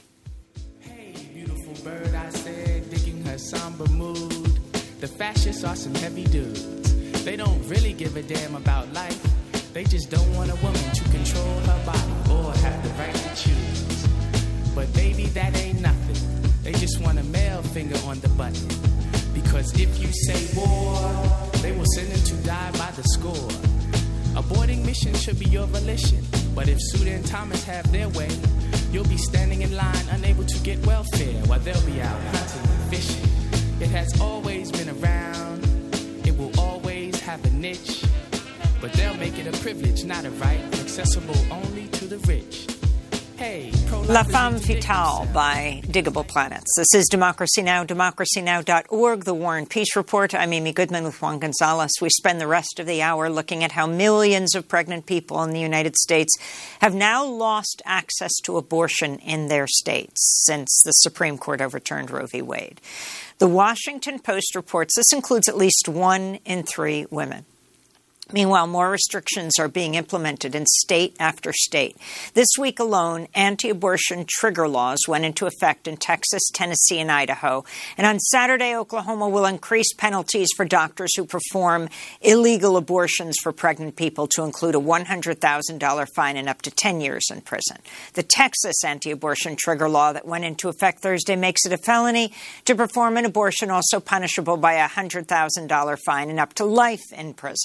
Bird, I said, digging her somber mood. The fascists are some heavy dudes. They don't really give a damn about life. They just don't want a woman to control her body or have the right to choose. But baby, that ain't nothing. They just want a male finger on the button. Because if you say war, they will send them to die by the score. Aborting mission should be your volition. But if Suda and Thomas have their way, you'll be standing in line, unable to get welfare, while they'll be out hunting and fishing. It has always been around. It will always have a niche. But they'll make it a privilege, not a right, accessible only to the rich. Hey, La Femme Fatale by Diggable Planets. This is Democracy Now!, democracy now dot org, the War and Peace Report. I'm Amy Goodman with Juan Gonzalez. We spend the rest of the hour looking at how millions of pregnant people in the United States have now lost access to abortion in their states since the Supreme Court overturned Roe v. Wade. The Washington Post reports this includes at least one in three women. Meanwhile, more restrictions are being implemented in state after state. This week alone, anti-abortion trigger laws went into effect in Texas, Tennessee, and Idaho. And on Saturday, Oklahoma will increase penalties for doctors who perform illegal abortions for pregnant people to include a one hundred thousand dollars fine and up to ten years in prison. The Texas anti-abortion trigger law that went into effect Thursday makes it a felony to perform an abortion, also punishable by a one hundred thousand dollars fine and up to life in prison.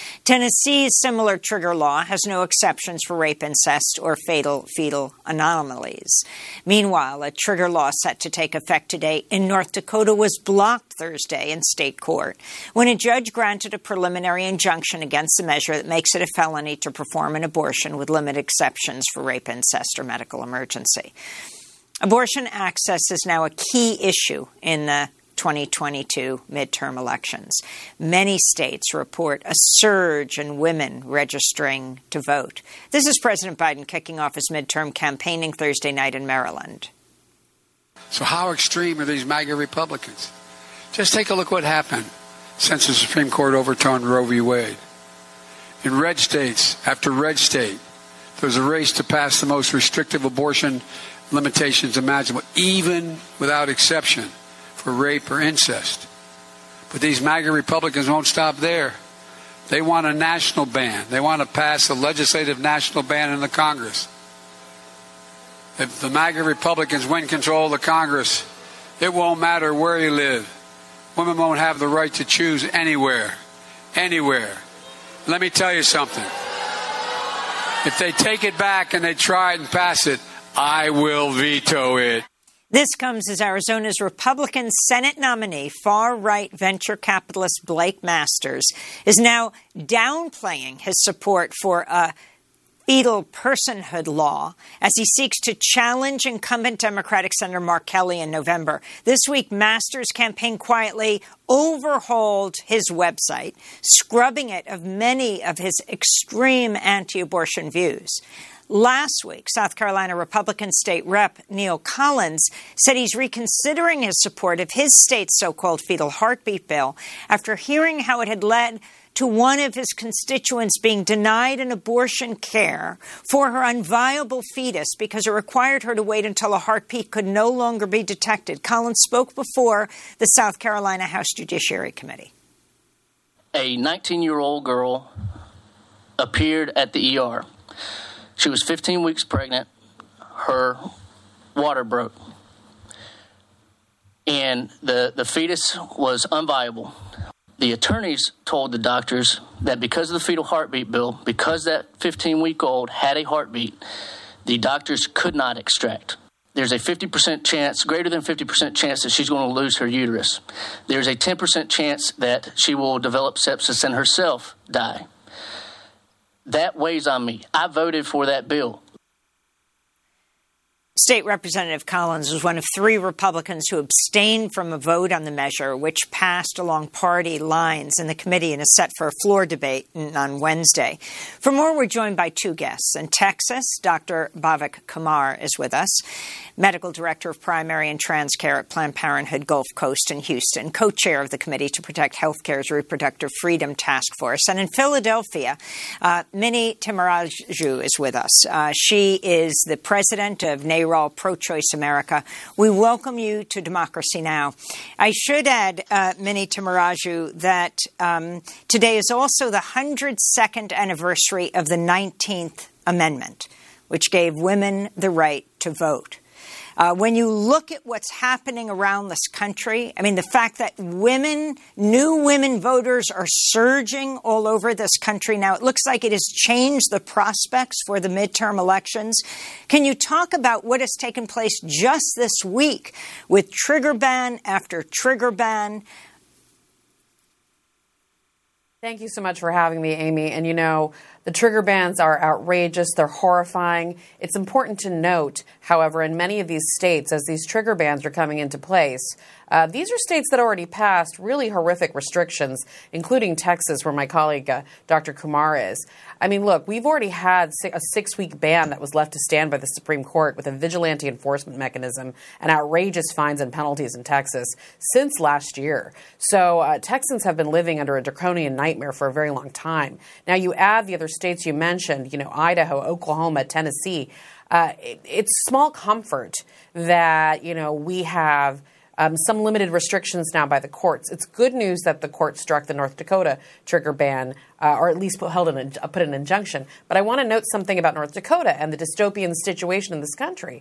Tennessee's similar trigger law has no exceptions for rape, incest, or fatal fetal anomalies. Meanwhile, a trigger law set to take effect today in North Dakota was blocked Thursday in state court when a judge granted a preliminary injunction against the measure that makes it a felony to perform an abortion with limited exceptions for rape, incest, or medical emergency. Abortion access is now a key issue in the twenty twenty-two midterm elections. Many states report a surge in women registering to vote. This is President Biden kicking off his midterm campaigning Thursday night in Maryland. So how extreme are these MAGA Republicans? Just take a look what happened since the Supreme Court overturned Roe v. Wade. In red states after red state, there was a race to pass the most restrictive abortion limitations imaginable, even without exception for rape or incest. But these MAGA Republicans won't stop there. They want a national ban. They want to pass a legislative national ban in the Congress. If the MAGA Republicans win control of the Congress, it won't matter where you live. Women won't have the right to choose anywhere. Anywhere. Let me tell you something. If they take it back and they try it and pass it, I will veto it. This comes as Arizona's Republican Senate nominee, far-right venture capitalist Blake Masters, is now downplaying his support for a fetal personhood law as he seeks to challenge incumbent Democratic Senator Mark Kelly in November. This week, Masters' campaign quietly overhauled his website, scrubbing it of many of his extreme anti-abortion views. Last week, South Carolina Republican State Rep Neil Collins said he's reconsidering his support of his state's so-called fetal heartbeat bill after hearing how it had led to one of his constituents being denied an abortion care for her unviable fetus because it required her to wait until a heartbeat could no longer be detected. Collins spoke before the South Carolina House Judiciary Committee. A nineteen-year-old girl appeared at the E R. She was fifteen weeks pregnant. Her water broke. And the, the fetus was unviable. The attorneys told the doctors that because of the fetal heartbeat bill, because that fifteen-week-old had a heartbeat, the doctors could not extract. There's a fifty percent chance, greater than fifty percent chance that she's going to lose her uterus. There's a ten percent chance that she will develop sepsis and herself die. That weighs on me. I voted for that bill. State Representative Collins was one of three Republicans who abstained from a vote on the measure, which passed along party lines in the committee and is set for a floor debate on Wednesday. For more, we're joined by two guests. In Texas, Doctor Bhavik Kumar is with us, Medical Director of Primary and Trans Care at Planned Parenthood Gulf Coast in Houston, co-chair of the Committee to Protect Healthcare's Reproductive Freedom Task Force. And in Philadelphia, uh, Mini Tamaraju is with us. Uh, she is the president of N A R A L Pro-Choice America. We welcome you to Democracy Now! I should add, uh, Mini Tamaraju, that um, today is also the one hundred second anniversary of the nineteenth Amendment, which gave women the right to vote. Uh, when you look at what's happening around this country, I mean, the fact that women, new women voters are surging all over this country now, it looks like it has changed the prospects for the midterm elections. Can you talk about what has taken place just this week with trigger ban after trigger ban? Thank you so much for having me, Amy. And, you know, the trigger bans are outrageous. They're horrifying. It's important to note, however, in many of these states, as these trigger bans are coming into place, uh, these are states that already passed really horrific restrictions, including Texas, where my colleague, uh, Doctor Kumar, is. I mean, look, we've already had a six-week ban that was left to stand by the Supreme Court with a vigilante enforcement mechanism and outrageous fines and penalties in Texas since last year. So uh, Texans have been living under a draconian nightmare for a very long time. Now, you add the other states you mentioned, you know, Idaho, Oklahoma, Tennessee. Uh, it, it's small comfort that, you know, we have Um, some limited restrictions now by the courts. It's good news that the court struck the North Dakota trigger ban, uh, or at least put, held an, put an injunction. But I want to note something about North Dakota and the dystopian situation in this country.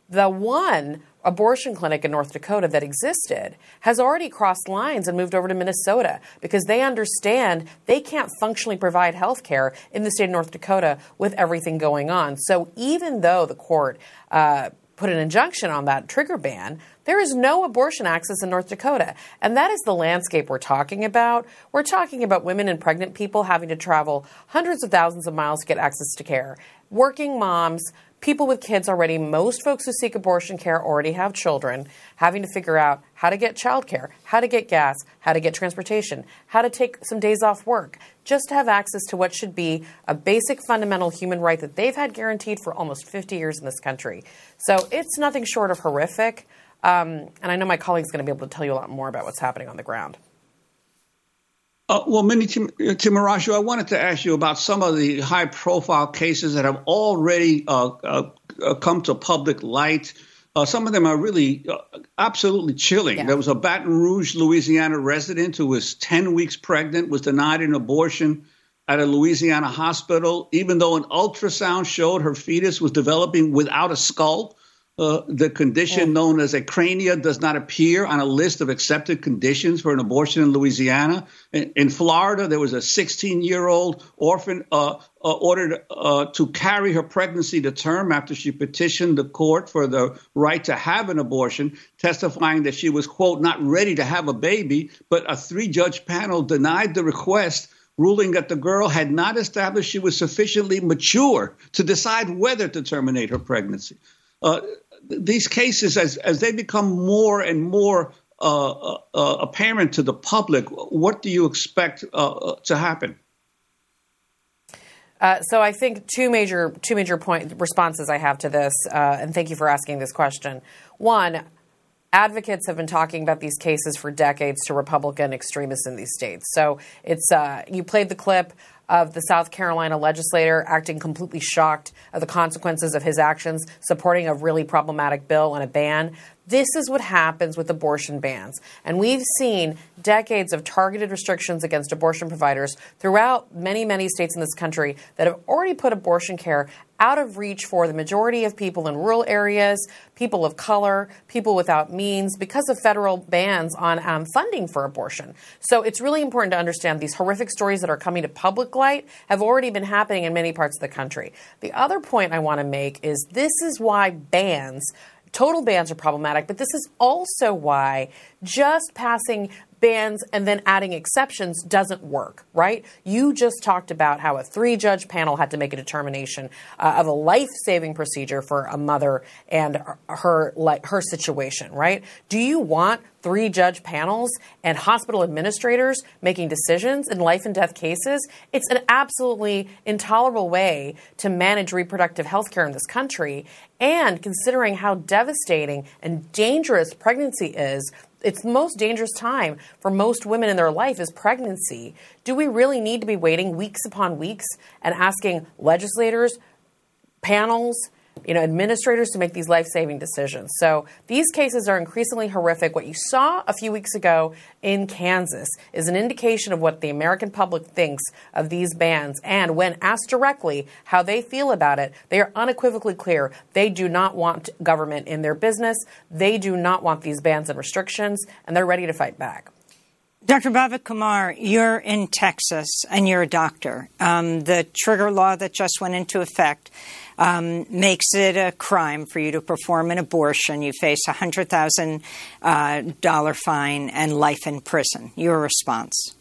The one abortion clinic in North Dakota that existed has already crossed lines and moved over to Minnesota because they understand they can't functionally provide health care in the state of North Dakota with everything going on. So even though the court uh, put an injunction on that trigger ban, there is no abortion access in North Dakota. And that is the landscape we're talking about. We're talking about women and pregnant people having to travel hundreds of thousands of miles to get access to care. Working moms, people with kids already, most folks who seek abortion care already have children, having to figure out how to get childcare, how to get gas, how to get transportation, how to take some days off work, just to have access to what should be a basic fundamental human right that they've had guaranteed for almost fifty years in this country. So it's nothing short of horrific. Um, and I know my colleague's going to be able to tell you a lot more about what's happening on the ground. Uh, well, Minnie Tim- Timuraju, I wanted to ask you about some of the high-profile cases that have already uh, uh, come to public light. Uh, some of them are really uh, absolutely chilling. Yeah. There was a Baton Rouge, Louisiana resident who was ten weeks pregnant, was denied an abortion at a Louisiana hospital, even though an ultrasound showed her fetus was developing without a skull. Uh, the condition known as acrania does not appear on a list of accepted conditions for an abortion in Louisiana. In, in Florida, there was a sixteen-year-old orphan uh, uh, ordered uh, to carry her pregnancy to term after she petitioned the court for the right to have an abortion, testifying that she was, quote, not ready to have a baby, but a three-judge panel denied the request, ruling that the girl had not established she was sufficiently mature to decide whether to terminate her pregnancy. Uh, These cases, as as they become more and more uh, uh, apparent to the public, what do you expect uh, to happen? Uh, so I think two major two major point responses I have to this, uh, and thank you for asking this question. One, advocates have been talking about these cases for decades to Republican extremists in these states. So it's uh, you played the clip of the South Carolina legislator acting completely shocked at the consequences of his actions, supporting a really problematic bill and a ban. This is what happens with abortion bans. And we've seen decades of targeted restrictions against abortion providers throughout many, many states in this country that have already put abortion care out of reach for the majority of people in rural areas, people of color, people without means, because of federal bans on um, funding for abortion. So it's really important to understand these horrific stories that are coming to public light have already been happening in many parts of the country. The other point I want to make is this is why bans Total bans are problematic, but this is also why just passing bans and then adding exceptions doesn't work, right? You just talked about how a three-judge panel had to make a determination uh, of a life-saving procedure for a mother and her like her situation, right? Do you want three-judge panels and hospital administrators making decisions in life and death cases? It's an absolutely intolerable way to manage reproductive health care in this country. And considering how devastating and dangerous pregnancy is, it's the most dangerous time for most women in their life is pregnancy. Do we really need to be waiting weeks upon weeks and asking legislators, panels, you know, administrators to make these life-saving decisions? So these cases are increasingly horrific. What you saw a few weeks ago in Kansas is an indication of what the American public thinks of these bans. And when asked directly how they feel about it, they are unequivocally clear. They do not want government in their business. They do not want these bans and restrictions, and they're ready to fight back. Doctor Bhavik Kumar, you're in Texas and you're a doctor. Um, the trigger law that just went into effect um, makes it a crime for you to perform an abortion. You face a one hundred thousand dollars uh, fine and life in prison. Your response?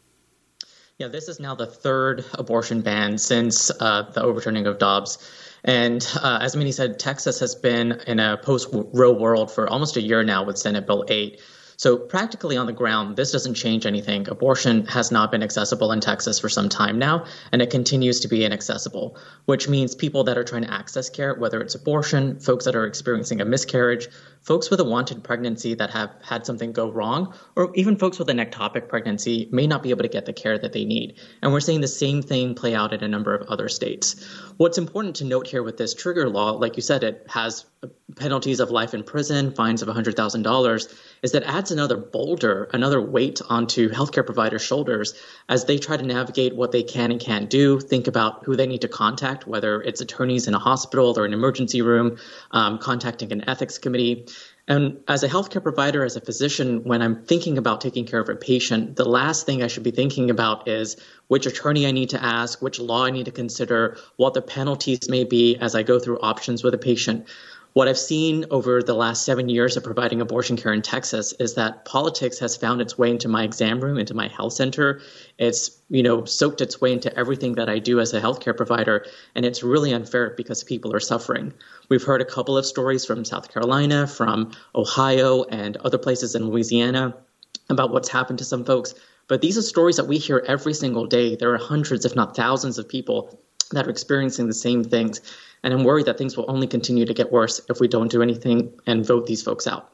Yeah, this is now the third abortion ban since uh, the overturning of Dobbs. And uh, as Minnie said, Texas has been in a post-Roe world for almost a year now with Senate Bill eight. So practically on the ground, this doesn't change anything. Abortion has not been accessible in Texas for some time now, and it continues to be inaccessible, which means people that are trying to access care, whether it's abortion, folks that are experiencing a miscarriage, folks with a wanted pregnancy that have had something go wrong, or even folks with an ectopic pregnancy may not be able to get the care that they need. And we're seeing the same thing play out in a number of other states. What's important to note here with this trigger law, like you said, it has penalties of life in prison, fines of one hundred thousand dollars, is that adds another boulder, another weight onto healthcare providers' shoulders as they try to navigate what they can and can't do, think about who they need to contact, whether it's attorneys in a hospital or an emergency room, um, contacting an ethics committee. And as a healthcare provider, as a physician, when I'm thinking about taking care of a patient, the last thing I should be thinking about is which attorney I need to ask, which law I need to consider, what the penalties may be as I go through options with a patient. What I've seen over the last seven years of providing abortion care in Texas is that politics has found its way into my exam room, into my health center. It's, you know, soaked its way into everything that I do as a healthcare provider, and it's really unfair because people are suffering. We've heard a couple of stories from South Carolina, from Ohio, and other places in Louisiana about what's happened to some folks. But these are stories that we hear every single day. There are hundreds, if not thousands, of people that are experiencing the same things. And I'm worried that things will only continue to get worse if we don't do anything and vote these folks out.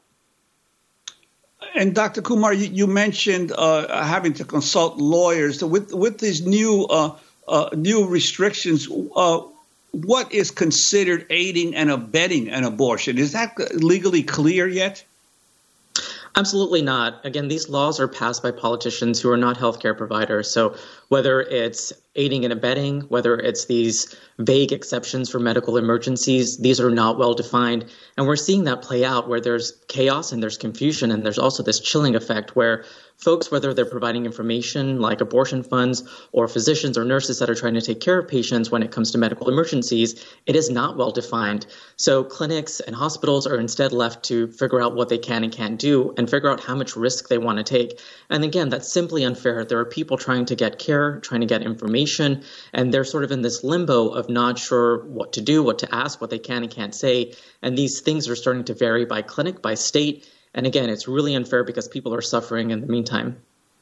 And Doctor Kumar, you, you mentioned uh, having to consult lawyers. So with with these new uh, uh, new restrictions, uh, what is considered aiding and abetting an abortion? Is that legally clear yet? Absolutely not. Again, these laws are passed by politicians who are not healthcare providers. So whether it's aiding and abetting, whether it's these vague exceptions for medical emergencies, these are not well defined. And we're seeing that play out where there's chaos and there's confusion. And there's also this chilling effect where folks, whether they're providing information like abortion funds or physicians or nurses that are trying to take care of patients when it comes to medical emergencies, it is not well defined. So clinics and hospitals are instead left to figure out what they can and can't do and figure out how much risk they want to take. And again, that's simply unfair. There are people trying to get care, trying to get information, and they're sort of in this limbo of not sure what to do, what to ask, what they can and can't say. And these things are starting to vary by clinic, by state. And again, it's really unfair because people are suffering in the meantime.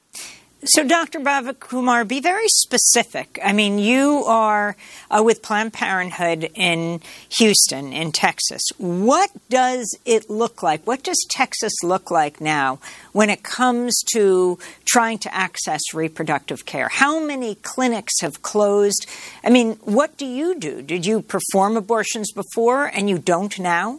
So, Doctor Bhava Kumar, be very specific. I mean, you are uh, with Planned Parenthood in Houston, in Texas. What does it look like? What does Texas look like now when it comes to trying to access reproductive care? How many clinics have closed? I mean, what do you do? Did you perform abortions before and you don't now?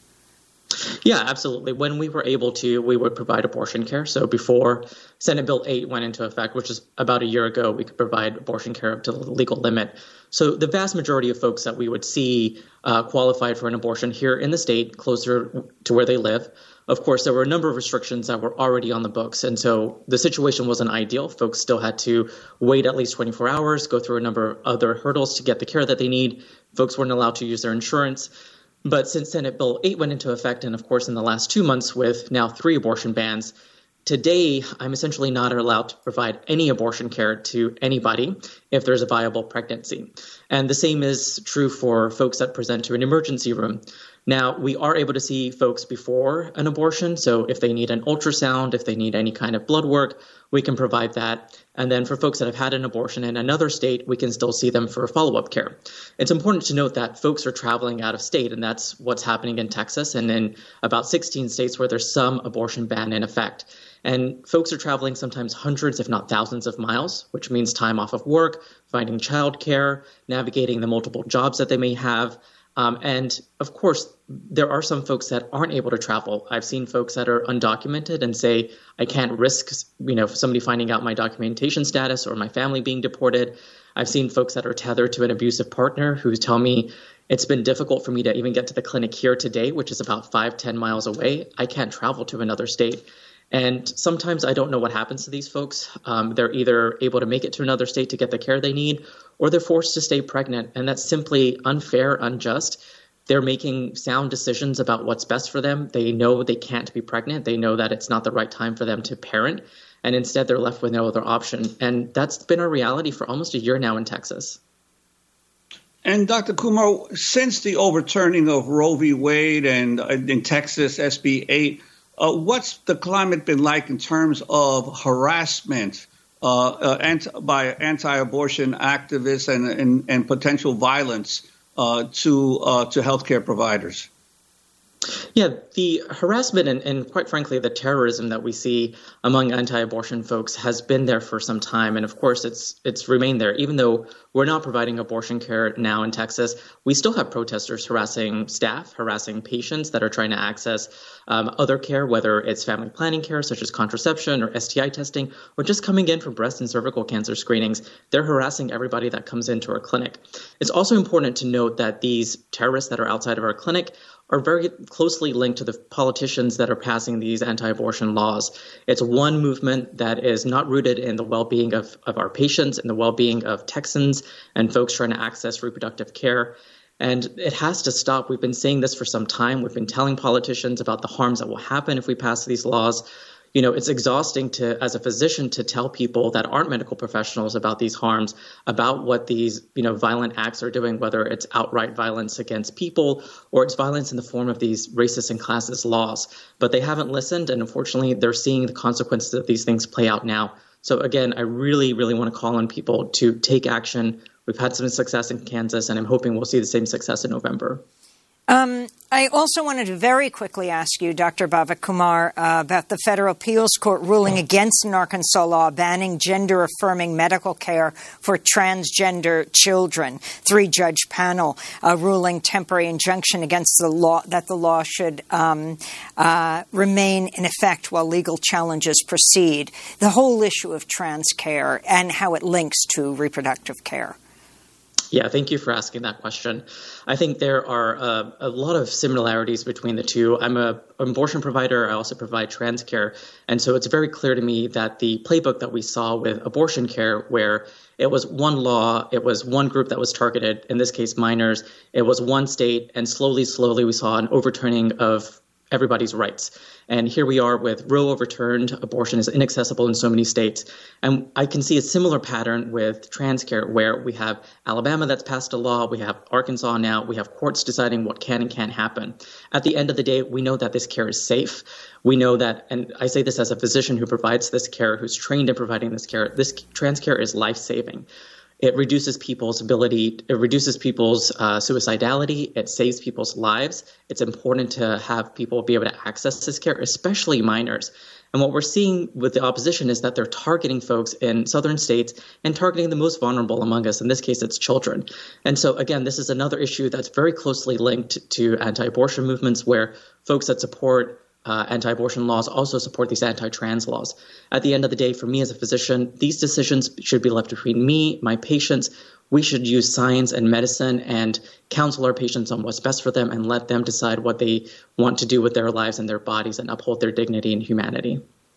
Yeah, absolutely. When we were able to, we would provide abortion care. So before Senate Bill eight went into effect, which is about a year ago, we could provide abortion care up to the legal limit. So the vast majority of folks that we would see uh, qualified for an abortion here in the state, closer to where they live. Of course, there were a number of restrictions that were already on the books. And so the situation wasn't ideal. Folks still had to wait at least twenty-four hours, go through a number of other hurdles to get the care that they need. Folks weren't allowed to use their insurance. But since Senate Bill eight went into effect, and of course in the last two months with now three abortion bans, today I'm essentially not allowed to provide any abortion care to anybody if there's a viable pregnancy. And the same is true for folks that present to an emergency room. Now, we are able to see folks before an abortion, so if they need an ultrasound, if they need any kind of blood work, we can provide that. And then for folks that have had an abortion in another state, we can still see them for follow-up care. It's important to note that folks are traveling out of state, and that's what's happening in Texas and in about sixteen states where there's some abortion ban in effect. And folks are traveling sometimes hundreds, if not thousands of miles, which means time off of work, finding childcare, navigating the multiple jobs that they may have. Um, and of course, there are some folks that aren't able to travel. I've seen folks that are undocumented and say, I can't risk, you know, somebody finding out my documentation status or my family being deported. I've seen folks that are tethered to an abusive partner who tell me it's been difficult for me to even get to the clinic here today, which is about five, ten miles away. I can't travel to another state. And sometimes I don't know what happens to these folks. Um, they're either able to make it to another state to get the care they need, or they're forced to stay pregnant. And that's simply unfair, unjust. They're making sound decisions about what's best for them. They know they can't be pregnant. They know that it's not the right time for them to parent. And instead, they're left with no other option. And that's been a reality for almost a year now in Texas. And Doctor Kumar, since the overturning of Roe v. Wade and uh, in Texas, S B eight, Uh, what's the climate been like in terms of harassment uh, uh, anti- by anti-abortion activists and, and, and potential violence uh, to uh, to healthcare providers? Yeah, the harassment and, and quite frankly, the terrorism that we see among anti-abortion folks has been there for some time. And of course, it's it's remained there. Even though we're not providing abortion care now in Texas, we still have protesters harassing staff, harassing patients that are trying to access um, other care, whether it's family planning care, such as contraception or S T I testing, or just coming in for breast and cervical cancer screenings. They're harassing everybody that comes into our clinic. It's also important to note that these terrorists that are outside of our clinic are very closely linked to the politicians that are passing these anti-abortion laws. It's one movement that is not rooted in the well-being of, of our patients and the well-being of Texans and folks trying to access reproductive care. And it has to stop. We've been saying this for some time. We've been telling politicians about the harms that will happen if we pass these laws. You know, it's exhausting to, as a physician, to tell people that aren't medical professionals about these harms, about what these, you know, violent acts are doing, whether it's outright violence against people or it's violence in the form of these racist and classist laws. But they haven't listened, and unfortunately, they're seeing the consequences of these things play out now. So again, I really, really want to call on people to take action. We've had some success in Kansas, and I'm hoping we'll see the same success in November. Um, I also wanted to very quickly ask you, Doctor Bhavik Kumar, uh, about the federal appeals court ruling against an Arkansas law banning gender-affirming medical care for transgender children. Three-judge panel uh, ruling temporary injunction against the law that the law should um, uh, remain in effect while legal challenges proceed. The whole issue of trans care and how it links to reproductive care. Yeah, thank you for asking that question. I think there are uh, a lot of similarities between the two. I'm a, an abortion provider. I also provide trans care. And so it's very clear to me that the playbook that we saw with abortion care, where it was one law, it was one group that was targeted, in this case minors, it was one state, and slowly, slowly we saw an overturning of everybody's rights. And here we are with Roe overturned. Abortion is inaccessible in so many states. And I can see a similar pattern with trans care, where we have Alabama that's passed a law, we have Arkansas now, we have courts deciding what can and can't happen. At the end of the day, we know that this care is safe. We know that, and I say this as a physician who provides this care, who's trained in providing this care, this trans care is life-saving. It reduces people's ability, it reduces people's uh, suicidality, it saves people's lives. It's important to have people be able to access this care, especially minors. And what we're seeing with the opposition is that they're targeting folks in southern states and targeting the most vulnerable among us. In this case, it's children. And so, again, this is another issue that's very closely linked to anti-abortion movements, where folks that support Uh, anti-abortion laws also support these anti-trans laws. At the end of the day, for me as a physician, these decisions should be left between me, my patients. We should use science and medicine and counsel our patients on what's best for them and let them decide what they want to do with their lives and their bodies and uphold their dignity and humanity.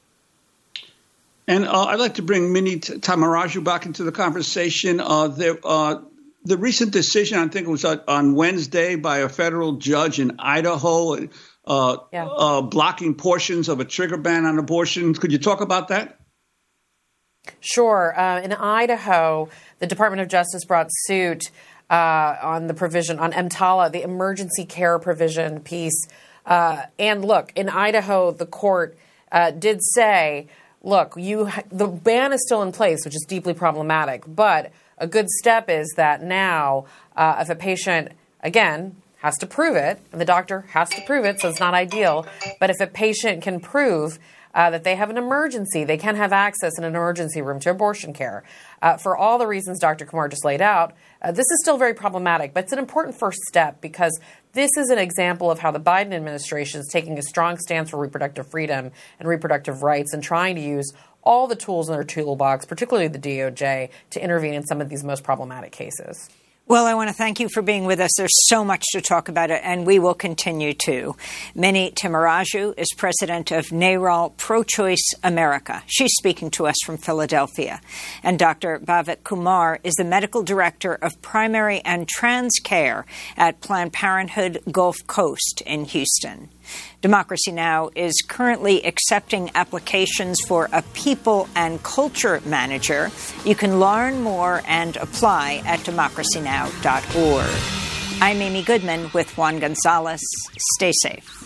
And uh, I'd like to bring Mini Tamaraju back into the conversation. Uh, there, uh, the recent decision, I think it was on Wednesday by a federal judge in Idaho, Uh, yeah. uh, blocking portions of a trigger ban on abortion. Could you talk about that? Sure. Uh, in Idaho, the Department of Justice brought suit uh, on the provision, on EMTALA, the emergency care provision piece. Uh, and look, in Idaho, the court uh, did say, look, you the ban is still in place, which is deeply problematic. But a good step is that now, uh, if a patient, again, has to prove it, and the doctor has to prove it, so it's not ideal. But if a patient can prove uh, that they have an emergency, they can have access in an emergency room to abortion care. Uh, for all the reasons Doctor Kumar just laid out, uh, this is still very problematic, but it's an important first step because this is an example of how the Biden administration is taking a strong stance for reproductive freedom and reproductive rights and trying to use all the tools in their toolbox, particularly the D O J, to intervene in some of these most problematic cases. Well, I want to thank you for being with us. There's so much to talk about it, and we will continue to. Mini Tamaraju is president of NARAL Pro-Choice America. She's speaking to us from Philadelphia. And Doctor Bhavik Kumar is the medical director of primary and trans care at Planned Parenthood Gulf Coast in Houston. Democracy Now! Is currently accepting applications for a people and culture manager. You can learn more and apply at democracy now dot org. I'm Amy Goodman with Juan Gonzalez. Stay safe.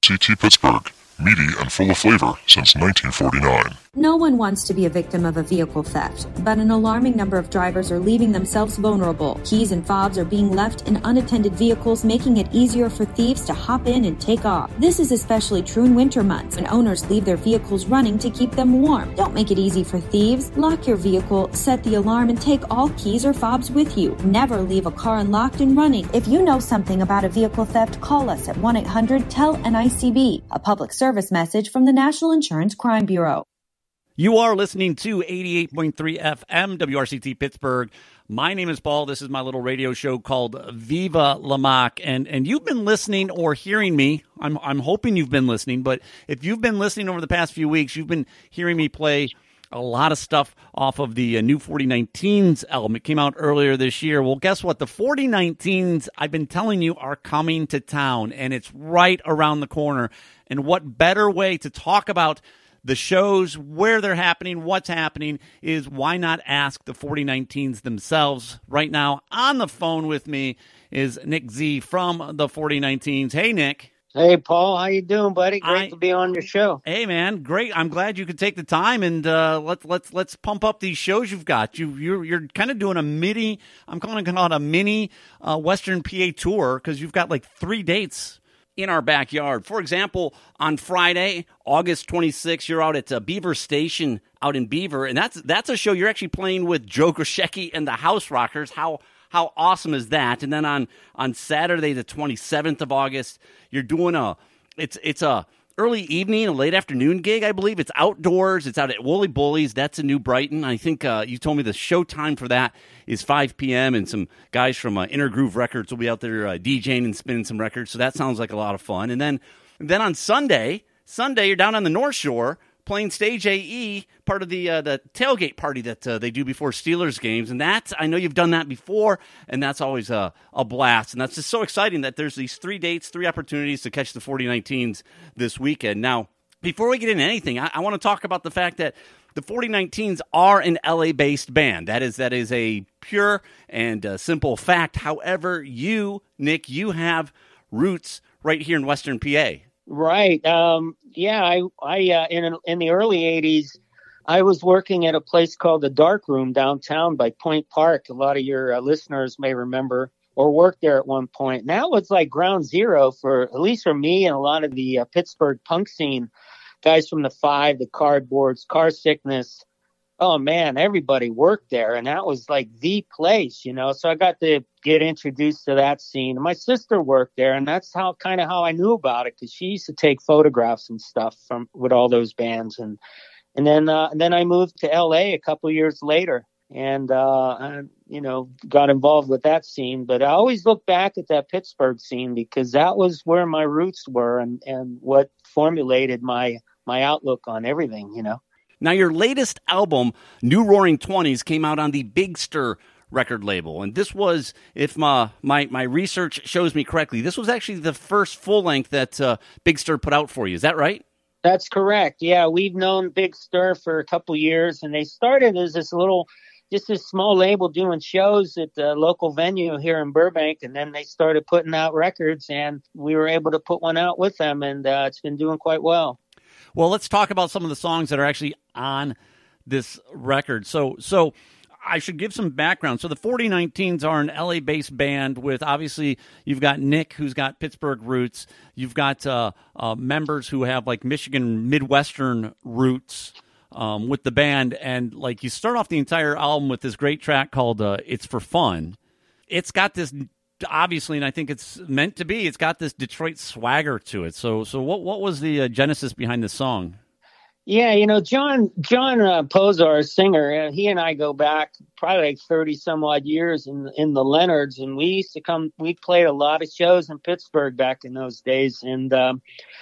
C T Pittsburgh, meaty and full of flavor since nineteen forty-nine. No one wants to be a victim of a vehicle theft, but an alarming number of drivers are leaving themselves vulnerable. Keys and fobs are being left in unattended vehicles, making it easier for thieves to hop in and take off. This is especially true in winter months, when owners leave their vehicles running to keep them warm. Don't make it easy for thieves. Lock your vehicle, set the alarm, and take all keys or fobs with you. Never leave a car unlocked and running. If you know something about a vehicle theft, call us at one eight hundred T E L N I C B, a public service message from the National Insurance Crime Bureau. You are listening to eighty-eight point three F M, W R C T Pittsburgh. My name is Paul. This is my little radio show called Viva Lamaque. And and you've been listening or hearing me. I'm I'm hoping you've been listening. But if you've been listening over the past few weeks, you've been hearing me play a lot of stuff off of the uh, new forty nineteens album. It came out earlier this year. Well, guess what? The forty nineteens, I've been telling you, are coming to town. And it's right around the corner. And what better way to talk about the shows, where they're happening, what's happening, is why not ask the forty nineteens themselves? Right now on the phone with me is Nick Z from the forty nineteens. Hey, Nick. Hey, Paul. How you doing, buddy? Great I, to be on your show. Hey, man. Great. I'm glad you could take the time, and uh, let's let's let's pump up these shows you've got. You you're you're kind of doing a mini. I'm calling it a mini uh, Western P A tour because you've got like three dates in our backyard. For example, on Friday, August twenty-sixth, you're out at uh, Beaver Station out in Beaver, and that's that's a show you're actually playing with Joe Grishecki and the House Rockers. How how awesome is that? And then on on Saturday, the twenty-seventh of August, you're doing a it's it's a early evening, a late afternoon gig, I believe. It's outdoors. It's out at Woolly Bullies. That's in New Brighton. I think uh, you told me the show time for that is five p.m., and some guys from uh, Inner Groove Records will be out there uh, DJing and spinning some records, so that sounds like a lot of fun. And then, and then on Sunday, Sunday, you're down on the North Shore playing Stage A E, part of the uh, the tailgate party that uh, they do before Steelers games. And that's, I know you've done that before, and that's always a, a blast. And that's just so exciting that there's these three dates, three opportunities to catch the forty nineteens this weekend. Now, before we get into anything, I, I want to talk about the fact that the forty nineteens are an L A-based band. That is that is a pure and uh, simple fact. However, you, Nick, you have roots right here in Western P A. Right. Um, yeah, I, I uh, in in the early eighties, I was working at a place called the Dark Room downtown by Point Park. A lot of your uh, listeners may remember or worked there at one point. And that was like ground zero for, at least for me and a lot of the uh, Pittsburgh punk scene. Guys from the Five, the Cardboards, Car Sickness. Oh, man, everybody worked there. And that was like the place, you know. So I got to get introduced to that scene. My sister worked there, and that's how kind of how I knew about it, because she used to take photographs and stuff from with all those bands. And and then uh, and then I moved to L A a couple of years later, and, uh, I, you know, got involved with that scene. But I always look back at that Pittsburgh scene because that was where my roots were and, and what formulated my my outlook on everything, you know. Now, your latest album, New Roaring Twenties, came out on the Big Stir record label. And this was, if my my, my research shows me correctly, this was actually the first full-length that uh, Big Stir put out for you. Is that right? That's correct. Yeah, we've known Big Stir for a couple years, and they started as this little, just this small label doing shows at the local venue here in Burbank, and then they started putting out records, and we were able to put one out with them, and uh, it's been doing quite well. Well, let's talk about some of the songs that are actually on this record. So so I should give some background. So the forty nineteens are an L A-based band with, obviously, you've got Nick, who's got Pittsburgh roots. You've got uh, uh, members who have, like, Michigan Midwestern roots um, with the band. And, like, you start off the entire album with this great track called uh, It's for Fun. It's got this... Obviously, and I think it's meant to be, it's got this Detroit swagger to it. So so what what was the uh, genesis behind the song? Yeah, you know, John John uh, Pozar, singer, uh, he and I go back probably like thirty some odd years in in the Leonards, and we used to come, we played a lot of shows in Pittsburgh back in those days. And um,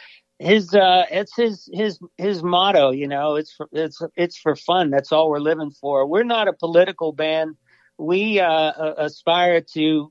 his uh, it's his his his motto, you know, it's for, it's it's for fun. That's all we're living for. We're not a political band. We uh, aspire to